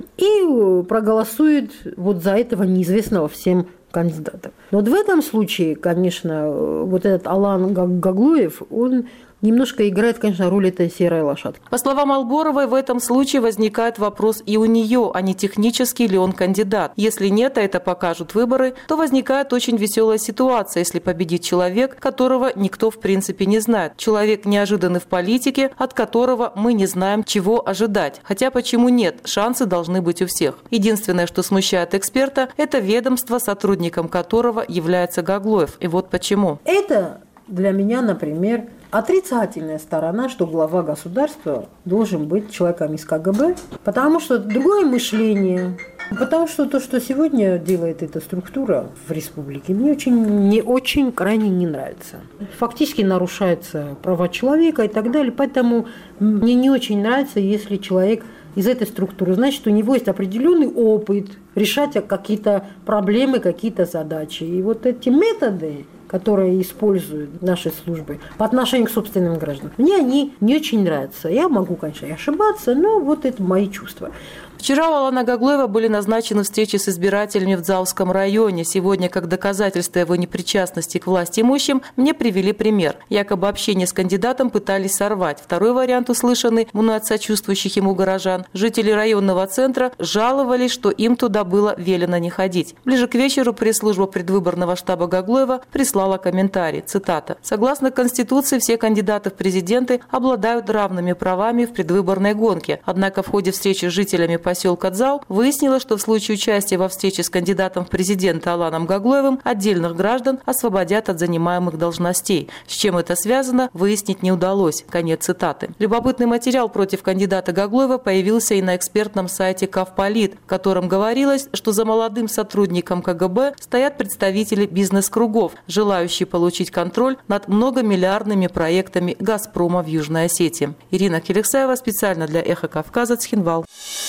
и проголосует вот за этого неизвестного всем кандидата. Но вот в этом случае, конечно, вот этот Алан Гаглоев, он немножко играет, конечно, роль этой серой лошадки. По словам Алборовой, в этом случае возникает вопрос и у нее, а не технический ли он кандидат. Если нет, а это покажут выборы, то возникает очень веселая ситуация, если победит человек, которого никто в принципе не знает. Человек неожиданный в политике, от которого мы не знаем, чего ожидать. Хотя почему нет? Шансы должны быть у всех. Единственное, что смущает эксперта, это ведомство, сотрудником которого является Гаглоев. И вот почему. Это для меня, например, отрицательная сторона, что глава государства должен быть человеком из ка гэ бэ, потому что другое мышление, потому что то, что сегодня делает эта структура в республике, мне очень, не очень крайне не нравится. Фактически нарушаются права человека и так далее, поэтому мне не очень нравится, если человек из этой структуры, значит, у него есть определенный опыт решать какие-то проблемы, какие-то задачи. И вот эти методы, которые используют наши службы по отношению к собственным гражданам, мне они не очень нравятся. Я могу, конечно, и ошибаться, но вот это мои чувства. Вчера у Алана Гаглоева были назначены встречи с избирателями в Дзауском районе. Сегодня, как доказательство его непричастности к власти имущим, мне привели пример. Якобы общение с кандидатом пытались сорвать. Второй вариант, услышанный мной от сочувствующих ему горожан. Жители районного центра жаловались, что им туда было велено не ходить. Ближе к вечеру пресс-служба предвыборного штаба Гаглоева прислала комментарий. Цитата. «Согласно Конституции, все кандидаты в президенты обладают равными правами в предвыборной гонке. Однако в ходе встречи с жителями поселка Дзау выяснилось, что в случае участия во встрече с кандидатом в президенты Аланом Гаглоевым отдельных граждан освободят от занимаемых должностей. С чем это связано, выяснить не удалось». Конец цитаты. Любопытный материал против кандидата Гаглоева появился и на экспертном сайте Кавполит, в котором говорилось, что за молодым сотрудником ка гэ бэ стоят представители бизнес-кругов, желающие получить контроль над многомиллиардными проектами «Газпрома» в Южной Осетии. Ирина Келексаева специально для «Эхо Кавказа», Цхинвал.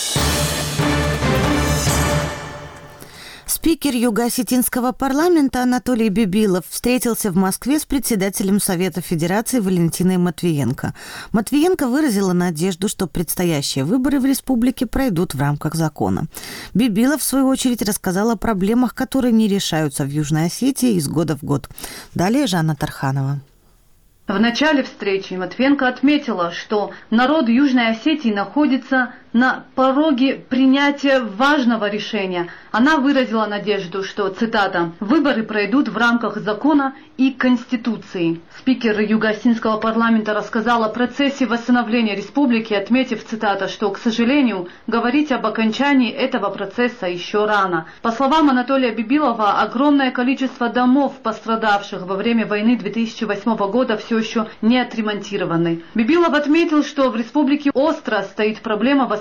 Спикер Юго-Осетинского парламента Анатолий Бибилов встретился в Москве с председателем Совета Федерации Валентиной Матвиенко. Матвиенко выразила надежду, что предстоящие выборы в республике пройдут в рамках закона. Бибилов, в свою очередь, рассказал о проблемах, которые не решаются в Южной Осетии из года в год. Далее Жанна Тарханова. В начале встречи Матвиенко отметила, что народ Южной Осетии находится на пороге принятия важного решения. Она выразила надежду, что, цитата, «выборы пройдут в рамках закона и Конституции». Спикер Юго-Осетинского парламента рассказал о процессе восстановления республики, отметив, цитата, что, к сожалению, говорить об окончании этого процесса еще рано. По словам Анатолия Бибилова, огромное количество домов, пострадавших во время войны две тысячи восьмого года, все еще не отремонтированы. Бибилов отметил, что в республике остро стоит проблема восстановления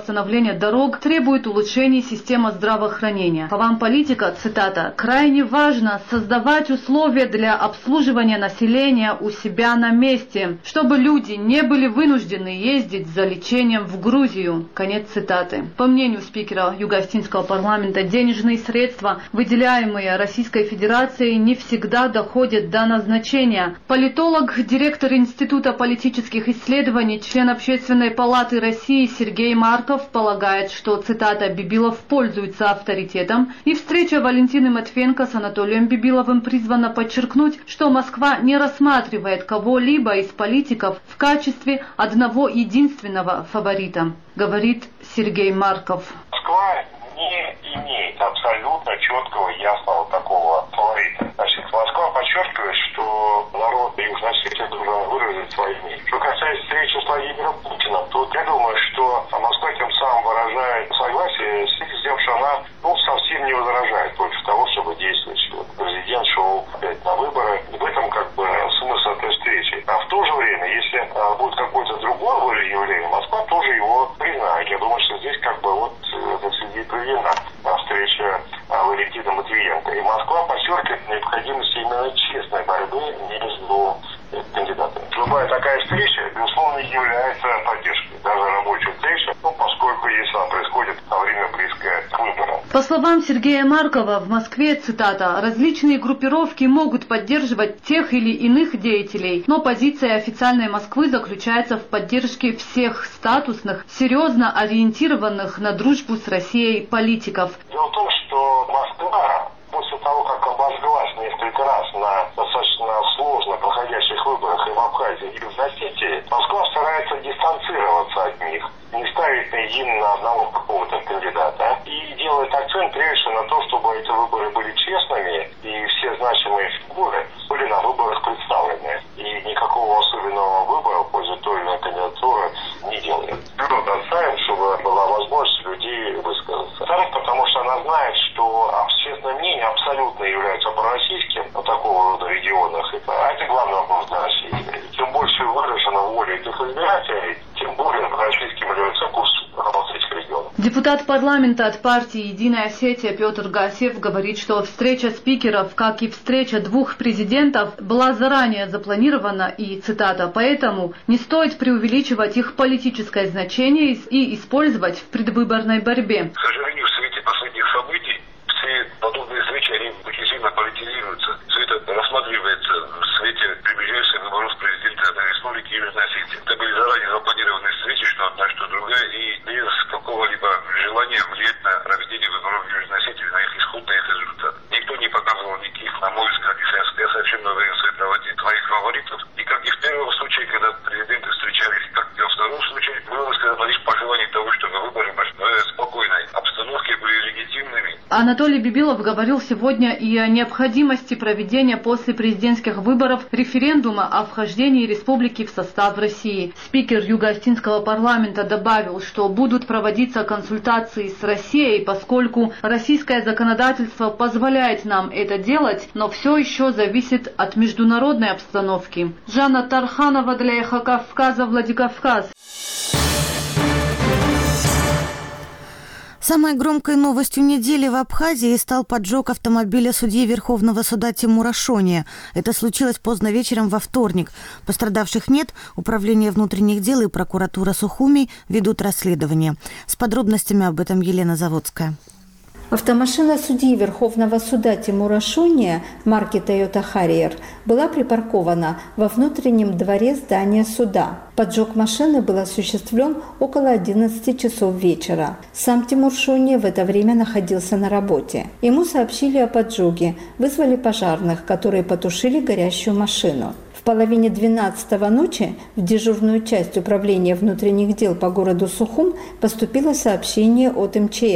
восстановления дорог требует улучшения системы здравоохранения. По словам политика, цитата, «крайне важно создавать условия для обслуживания населения у себя на месте, чтобы люди не были вынуждены ездить за лечением в Грузию». Конец цитаты. По мнению спикера Юго-Осетинского парламента, денежные средства, выделяемые Российской Федерацией, не всегда доходят до назначения. Политолог, директор Института политических исследований, член Общественной палаты России Сергей Марков полагает, что, цитата, «Бибилов пользуется авторитетом», и встреча Валентины Матвенко с Анатолием Бибиловым призвана подчеркнуть, что Москва не рассматривает кого-либо из политиков в качестве одного единственного фаворита, говорит Сергей Марков. Москва не имеет абсолютно четкого, ясного такого фаворита. Значит, Москва подчеркивает, что народ Южной Осетии должен выразить свои мнения. Что касается встречи с Владимиром Путиным, то я думаю, что Москва тем самым выражает согласие с тем, что она ну, совсем не возражает против того, чтобы действовать. Президент шел опять на выборы. В этом как бы смысл этой встречи. А в то же время, если а, будет какое-то другое волеизъявление, Москва тоже его признает. Я думаю, что здесь как бы вот это среди проведена встреча а, Валентина Матвиенко. И Москва подчеркивает необходимость именно честной борьбы между кандидатами. Любая такая встреча, безусловно, является поддержкой. Даже рабочая встреча, ну, поскольку если она происходит во время близкое к выборам. По словам Сергея Маркова, в Москве, цитата, «различные группировки могут поддерживать тех или иных деятелей, но позиция официальной Москвы заключается в поддержке всех статусных, серьезно ориентированных на дружбу с Россией политиков». Дело в том, что Москва после того, как обожглась несколько раз на достаточно сложно проходящих выборах и в Абхазии, и в Осетии, Москва старается дистанцироваться от них, не ставить им на одного какого-то кандидата и делает акцент прежде всего на то, чтобы эти выборы были честными и все значимые фигуры были на выборах представлены. И никакого особенного выбора в пользу той или иной кандидатуры не делает. Народ оставим, чтобы была возможность людей высказаться. Вторых, потому что она знает, что общественное мнение абсолютно является пророссийским в такого рода регионах. А это главный вопрос для России. Чем больше выражена воля этих избирателей, тем более пророссийским является курс этих регионов. Депутат парламента от партии «Единая Осетия» Петр Гасев говорит, что встреча спикеров, как и встреча двух президентов, была заранее запланирована и, цитата, «поэтому не стоит преувеличивать их политическое значение и использовать в предвыборной борьбе». К сожалению, в свете последних событий все подобные встречи, они очень сильно политизируются. Все это рассматривается в свете приближающихся выборов президента Республики Южной Осетии. Это были заранее запланированные встречи, что одна, что другая, и без какого-либо желания влиять на проведение выборов в Южной Осетии, на их исход, на их результат. Никто не показывал никаких, на мой взгляд, я совершенно уверен в своей правоте, своих фаворитов. И как и в первом случае, когда президенты встречались, как и во втором случае, было сказано лишь пожелание того, чтобы выборы в спокойной обстановке были легитимными. Анатолий Бибилов говорил сегодня и о необходимости проведения после президентских выборов референдума о вхождении республики в состав России. Спикер Юго-Осетинского парламента добавил, что будут проводиться консультации с Россией, поскольку российское законодательство позволяет нам это делать, но все еще зависит от международной обстановки. Жанна Тарханова для Эхо Кавказа, Владикавказ. Самой громкой новостью недели в Абхазии стал поджог автомобиля судьи Верховного суда Тимура Шония. Это случилось поздно вечером во вторник. Пострадавших нет. Управление внутренних дел и прокуратура Сухуми ведут расследование. С подробностями об этом Елена Заводская. Автомашина судьи Верховного суда Тимура Шония марки Toyota Harrier была припаркована во внутреннем дворе здания суда. Поджог машины был осуществлен около одиннадцати часов вечера. Сам Тимур Шония в это время находился на работе. Ему сообщили о поджоге, вызвали пожарных, которые потушили горящую машину. В половине двенадцатого ночи в дежурную часть управления внутренних дел по городу Сухум поступило сообщение от эм че эс.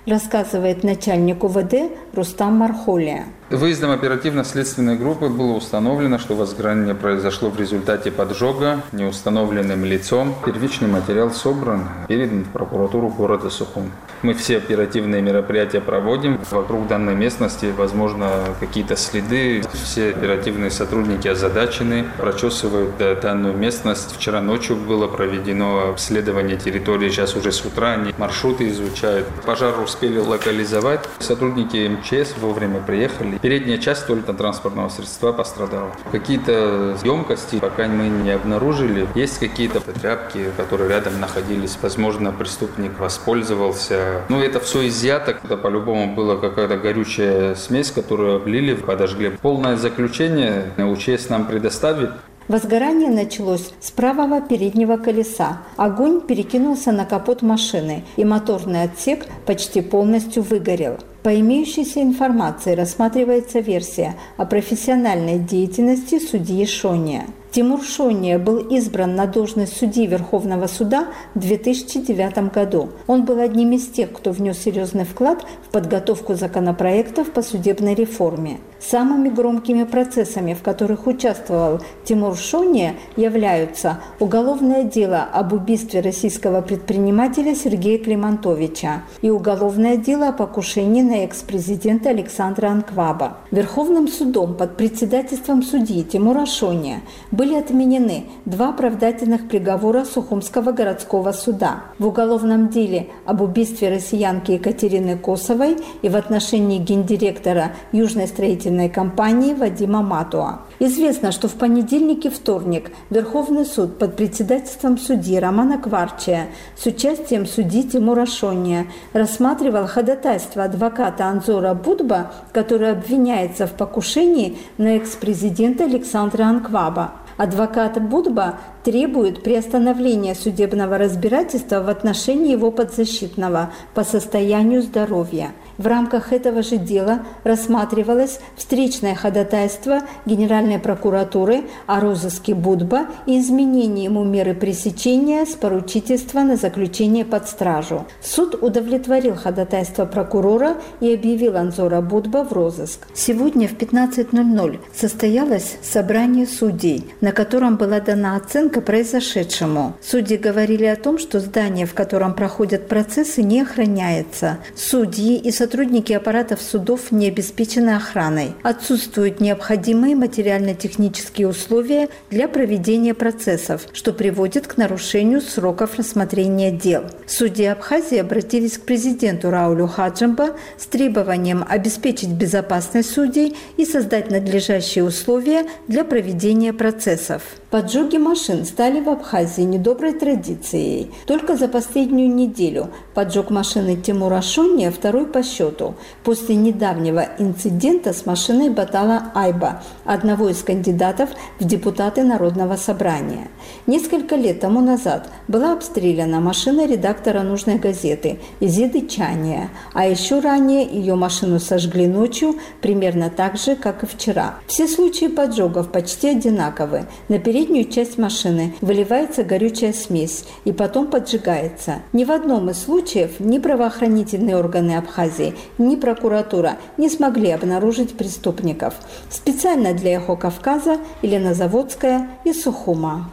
рассказывает начальник УВД Рустам Мархолия. Выездом оперативно-следственной группы было установлено, что возгорание произошло в результате поджога неустановленным лицом. Первичный материал собран, передан в прокуратуру города Сухум. Мы все оперативные мероприятия проводим. Вокруг данной местности, возможно, какие-то следы. Все оперативные сотрудники озадачены, прочесывают данную местность. Вчера ночью было проведено обследование территории, сейчас уже с утра они маршруты изучают. Пожар успели локализовать. Сотрудники эм че эс вовремя приехали. Передняя часть только транспортного средства пострадала. Какие-то емкости пока мы не обнаружили. Есть какие-то тряпки, которые рядом находились. Возможно, преступник воспользовался. Ну, это все изъято. Это по-любому была какая-то горючая смесь, которую облили, подожгли. Полное заключение эм че эс нам предоставит. Возгорание началось с правого переднего колеса. Огонь перекинулся на капот машины, и моторный отсек почти полностью выгорел. По имеющейся информации рассматривается версия о профессиональной деятельности судьи Шония. Тимур Шония был избран на должность судьи Верховного суда в две тысячи девятом году. Он был одним из тех, кто внес серьезный вклад в подготовку законопроектов по судебной реформе. Самыми громкими процессами, в которых участвовал Тимур Шония, являются уголовное дело об убийстве российского предпринимателя Сергея Климантовича и уголовное дело о покушении на экс-президента Александра Анкваба. Верховным судом под председательством судьи Тимура Шония были отменены два оправдательных приговора Сухумского городского суда в уголовном деле об убийстве россиянки Екатерины Косовой и в отношении гендиректора Южной строительной компании Вадима Матуа. Известно, что в понедельник и вторник Верховный суд под председательством судьи Романа Кварчия с участием судьи Тимура Шония рассматривал ходатайство адвоката Анзора Будба, который обвиняется в покушении на экс-президента Александра Анкваба. Адвокат Будба требует приостановления судебного разбирательства в отношении его подзащитного по состоянию здоровья. В рамках этого же дела рассматривалось встречное ходатайство Генеральной прокуратуры о розыске Будба и изменении ему меры пресечения с поручительства на заключение под стражу. Суд удовлетворил ходатайство прокурора и объявил Анзора Будба в розыск. Сегодня в пятнадцать ноль ноль состоялось собрание судей, на котором была дана оценка произошедшему. Судьи говорили о том, что здание, в котором проходят процессы, не охраняется. Судьи и сотрудники аппаратов судов не обеспечены охраной. Отсутствуют необходимые материально-технические условия для проведения процессов, что приводит к нарушению сроков рассмотрения дел. Судьи Абхазии обратились к президенту Раулю Хаджимба с требованием обеспечить безопасность судей и создать надлежащие условия для проведения процессов. Поджоги машин стали в Абхазии недоброй традицией. Только за последнюю неделю поджог машины Тимура Шония второй по счету, после недавнего инцидента с машиной Батала Айба, одного из кандидатов в депутаты Народного собрания. Несколько лет тому назад была обстреляна машина редактора нужной газеты Изиды Чания, а еще ранее ее машину сожгли ночью примерно так же, как и вчера. Все случаи поджогов почти одинаковы. На переднюю часть машины выливается горючая смесь и потом поджигается. Ни в одном из случаев ни правоохранительные органы Абхазии, ни прокуратура не смогли обнаружить преступников. Специально для «Эхо Кавказа» Елена Заводская из Сухума.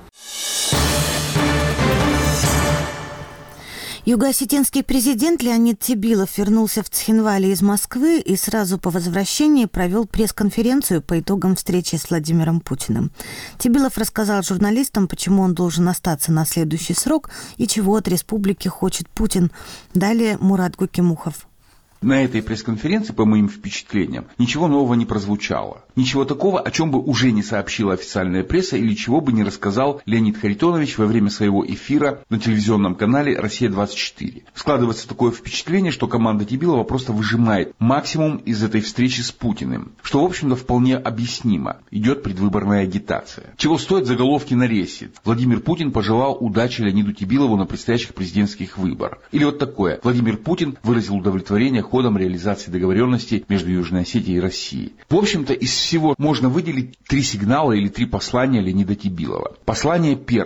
Юго-осетинский президент Леонид Тебилов вернулся в Цхинвале из Москвы и сразу по возвращении провел пресс-конференцию по итогам встречи с Владимиром Путиным. Тебилов рассказал журналистам, почему он должен остаться на следующий срок и чего от республики хочет Путин. Далее Мурат Гукимухов. На этой пресс-конференции, по моим впечатлениям, ничего нового не прозвучало. Ничего такого, о чем бы уже не сообщила официальная пресса или чего бы не рассказал Леонид Харитонович во время своего эфира на телевизионном канале «Россия двадцать четыре». Складывается такое впечатление, что команда Тебилова просто выжимает максимум из этой встречи с Путиным, что, в общем-то, вполне объяснимо. Идет предвыборная агитация. Чего стоят заголовки на рейсе? Владимир Путин пожелал удачи Леониду Тебилову на предстоящих президентских выборах. Или вот такое. Владимир Путин выразил удовлетворение ходом реализации договоренности между Южной Осетией и Россией. В общем-то, из всего можно выделить три сигнала или три послания Леонида Тебилова. Послание первое.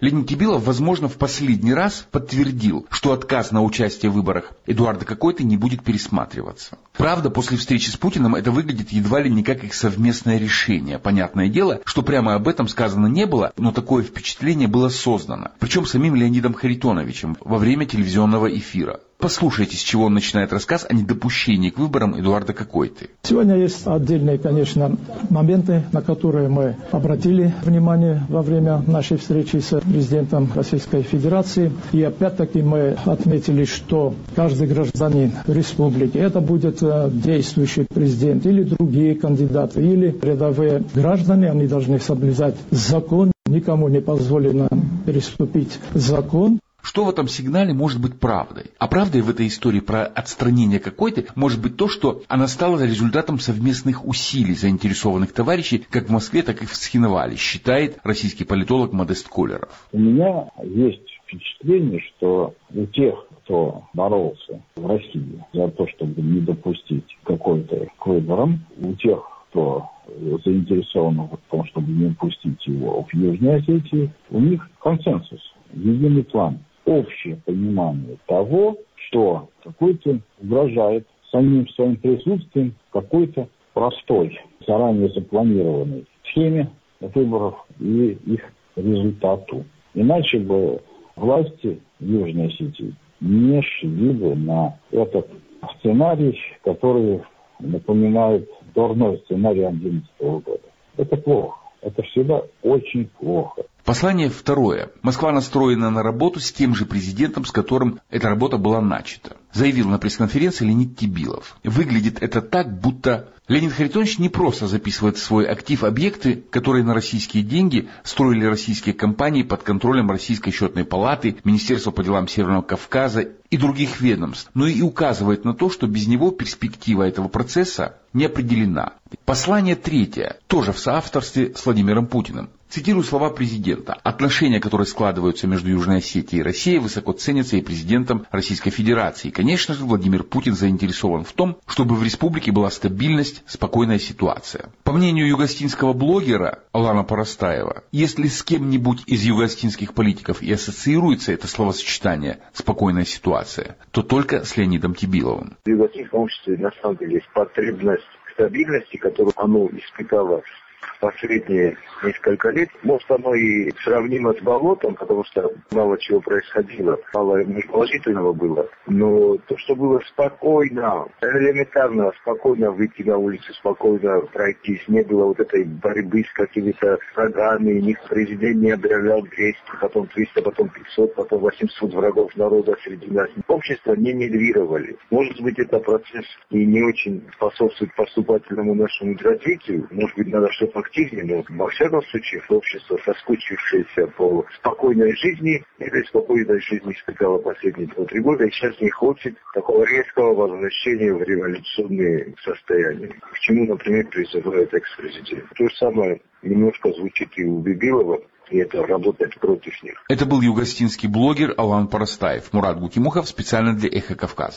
Леонид Тибилов, возможно, в последний раз подтвердил, что отказ на участие в выборах Эдуарда Какойты не будет пересматриваться. Правда, после встречи с Путиным это выглядит едва ли не как их совместное решение. Понятное дело, что прямо об этом сказано не было, но такое впечатление было создано. Причем самим Леонидом Харитоновичем во время телевизионного эфира. Послушайте, с чего он начинает рассказ о недопущении к выборам Эдуарда Какойты. Сегодня есть отдельные, конечно, моменты, на которые мы обратили внимание во время нашей встречи с президентом Российской Федерации. И опять-таки мы отметили, что каждый гражданин республики, это будет действующий президент или другие кандидаты, или рядовые граждане, они должны соблюдать закон. Никому не позволено переступить закон. Что в этом сигнале может быть правдой? А правдой в этой истории про отстранение Какойты может быть то, что она стала результатом совместных усилий заинтересованных товарищей как в Москве, так и в Схинвале, считает российский политолог Модест Колеров. У меня есть впечатление, что у тех, кто боролся в России за то, чтобы не допустить Какойты к выборам, у тех, кто заинтересован в том, чтобы не допустить его в Южной Осетии, у них консенсус, единый план. Общее понимание того, что какой-то угрожает самим своим присутствием какой-то простой, заранее запланированной схеме выборов и их результату. Иначе бы власти Южной Осетии не шли бы на этот сценарий, который напоминает дурной сценарий две тысячи одиннадцатого года. Это плохо. Это всегда очень плохо. Послание второе. Москва настроена на работу с тем же президентом, с которым эта работа была начата. Заявил на пресс-конференции Леонид Тибилов. Выглядит это так, будто Леонид Харитонович не просто записывает в свой актив объекты, которые на российские деньги строили российские компании под контролем Российской счетной палаты, Министерства по делам Северного Кавказа и других ведомств, но и указывает на то, что без него перспектива этого процесса не определена. Послание третье, тоже в соавторстве с Владимиром Путиным. Цитирую слова президента. Отношения, которые складываются между Южной Осетией и Россией, высоко ценятся и президентом Российской Федерации. И, конечно же, Владимир Путин заинтересован в том, чтобы в республике была стабильность, спокойная ситуация. По мнению югостинского блогера Алана Парастаева, если с кем-нибудь из югостинских политиков и ассоциируется это словосочетание «спокойная ситуация», то только с Леонидом Тибиловым. В югостинском обществе на самом деле есть потребность стабильности, которую оно испытало последние несколько лет. Может, оно и сравнимо с болотом, потому что мало чего происходило, мало положительного было. Но то, что было спокойно, элементарно, спокойно выйти на улицу, спокойно пройтись, не было вот этой борьбы с какими-то врагами, них президент не объявлял двести, потом триста, потом пятьсот, потом восемьсот врагов народа среди нас. Общество не нивелировали. Может быть, это процесс и не очень способствует поступательному нашему развитию. Может быть, надо что-то активнее, но во всяком случае общество, соскучившееся по спокойной жизни, этой спокойной жизни испытало последние два-три года, и сейчас не хочет такого резкого возвращения в революционные состояния. К чему, например, призывает экс-президент. То же самое немножко звучит и у Бибилова, и это работает против них. Это был югостинский блогер Алан Парастаев. Мурат Гутимухов специально для «Эхо Кавказ».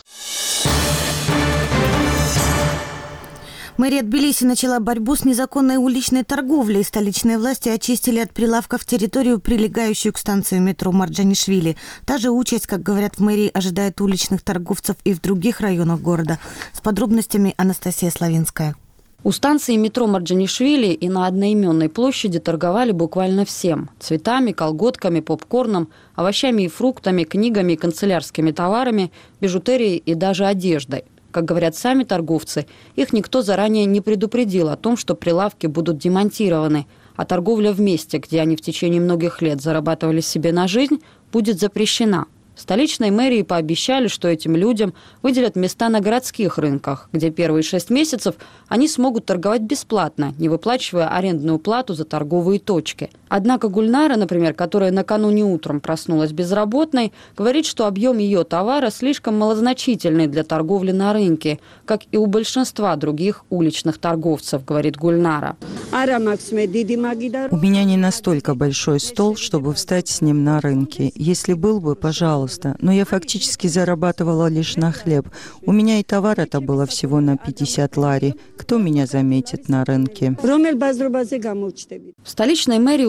Мэрия Тбилиси начала борьбу с незаконной уличной торговлей. Столичные власти очистили от прилавков территорию, прилегающую к станции метро Марджанишвили. Та же участь, как говорят в мэрии, ожидает уличных торговцев и в других районах города. С подробностями Анастасия Славинская. У станции метро Марджанишвили и на одноименной площади торговали буквально всем. Цветами, колготками, попкорном, овощами и фруктами, книгами и канцелярскими товарами, бижутерией и даже одеждой. Как говорят сами торговцы, их никто заранее не предупредил о том, что прилавки будут демонтированы, а торговля в месте, где они в течение многих лет зарабатывали себе на жизнь, будет запрещена. В столичной мэрии пообещали, что этим людям выделят места на городских рынках, где первые шесть месяцев они смогут торговать бесплатно, не выплачивая арендную плату за торговые точки. Однако Гульнара, например, которая накануне утром проснулась безработной, говорит, что объем ее товара слишком малозначительный для торговли на рынке, как и у большинства других уличных торговцев, говорит Гульнара. У меня не настолько большой стол, чтобы встать с ним на рынке. Если был бы, пожалуйста. Но я фактически зарабатывала лишь на хлеб. У меня и товара-то было всего на пятьдесят лари. Кто меня заметит на рынке? В столичной мэрии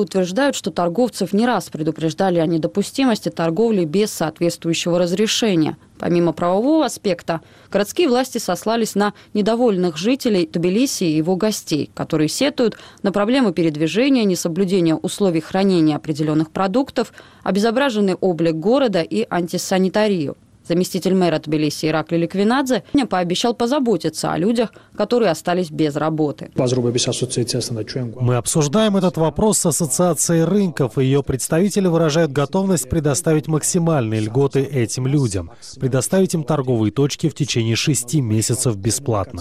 утверждают, что торговцев не раз предупреждали о недопустимости торговли без соответствующего разрешения. Помимо правового аспекта, городские власти сослались на недовольных жителей Тбилиси и его гостей, которые сетуют на проблемы передвижения, несоблюдение условий хранения определенных продуктов, обезображенный облик города и антисанитарию. Заместитель мэра Тбилиси Ираклий Ликвинадзе пообещал позаботиться о людях, которые остались без работы. Мы обсуждаем этот вопрос с Ассоциацией рынков, и ее представители выражают готовность предоставить максимальные льготы этим людям, предоставить им торговые точки в течение шести месяцев бесплатно.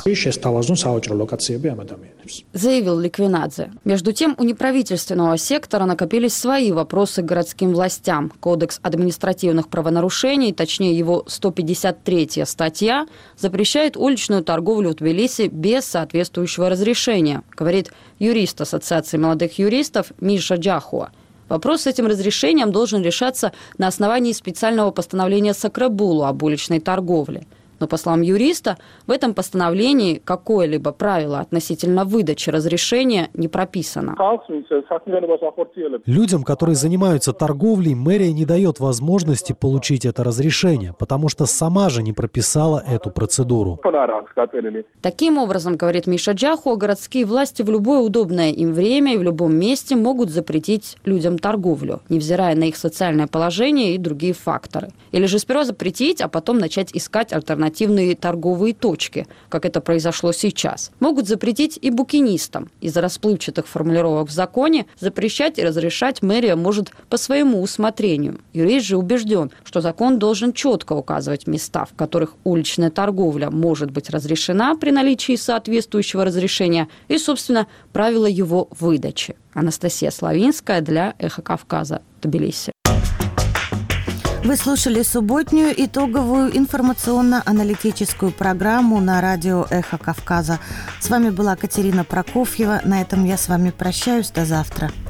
Заявил Ликвинадзе. Между тем, у неправительственного сектора накопились свои вопросы к городским властям. Кодекс административных правонарушений, точнее его сто пятьдесят третья статья, запрещает уличную торговлю в Тбилиси без соответствующего разрешения, говорит юрист Ассоциации молодых юристов Миша Джахуа. Вопрос с этим разрешением должен решаться на основании специального постановления Сакрабулу об уличной торговле. Но, по словам юриста, в этом постановлении какое-либо правило относительно выдачи разрешения не прописано. Людям, которые занимаются торговлей, мэрия не дает возможности получить это разрешение, потому что сама же не прописала эту процедуру. Таким образом, говорит Миша Джахуа, городские власти в любое удобное им время и в любом месте могут запретить людям торговлю, невзирая на их социальное положение и другие факторы. Или же сперва запретить, а потом начать искать альтернативные альтернативные торговые точки, как это произошло сейчас. Могут запретить и букинистам. Из-за расплывчатых формулировок в законе запрещать и разрешать мэрия может по своему усмотрению. Юрист же убежден, что закон должен четко указывать места, в которых уличная торговля может быть разрешена при наличии соответствующего разрешения и, собственно, правила его выдачи. Анастасия Славинская для «Эхо Кавказа», Тбилиси. Вы слушали субботнюю итоговую информационно-аналитическую программу на радио «Эхо Кавказа». С вами была Катерина Прокофьева. На этом я с вами прощаюсь. До завтра.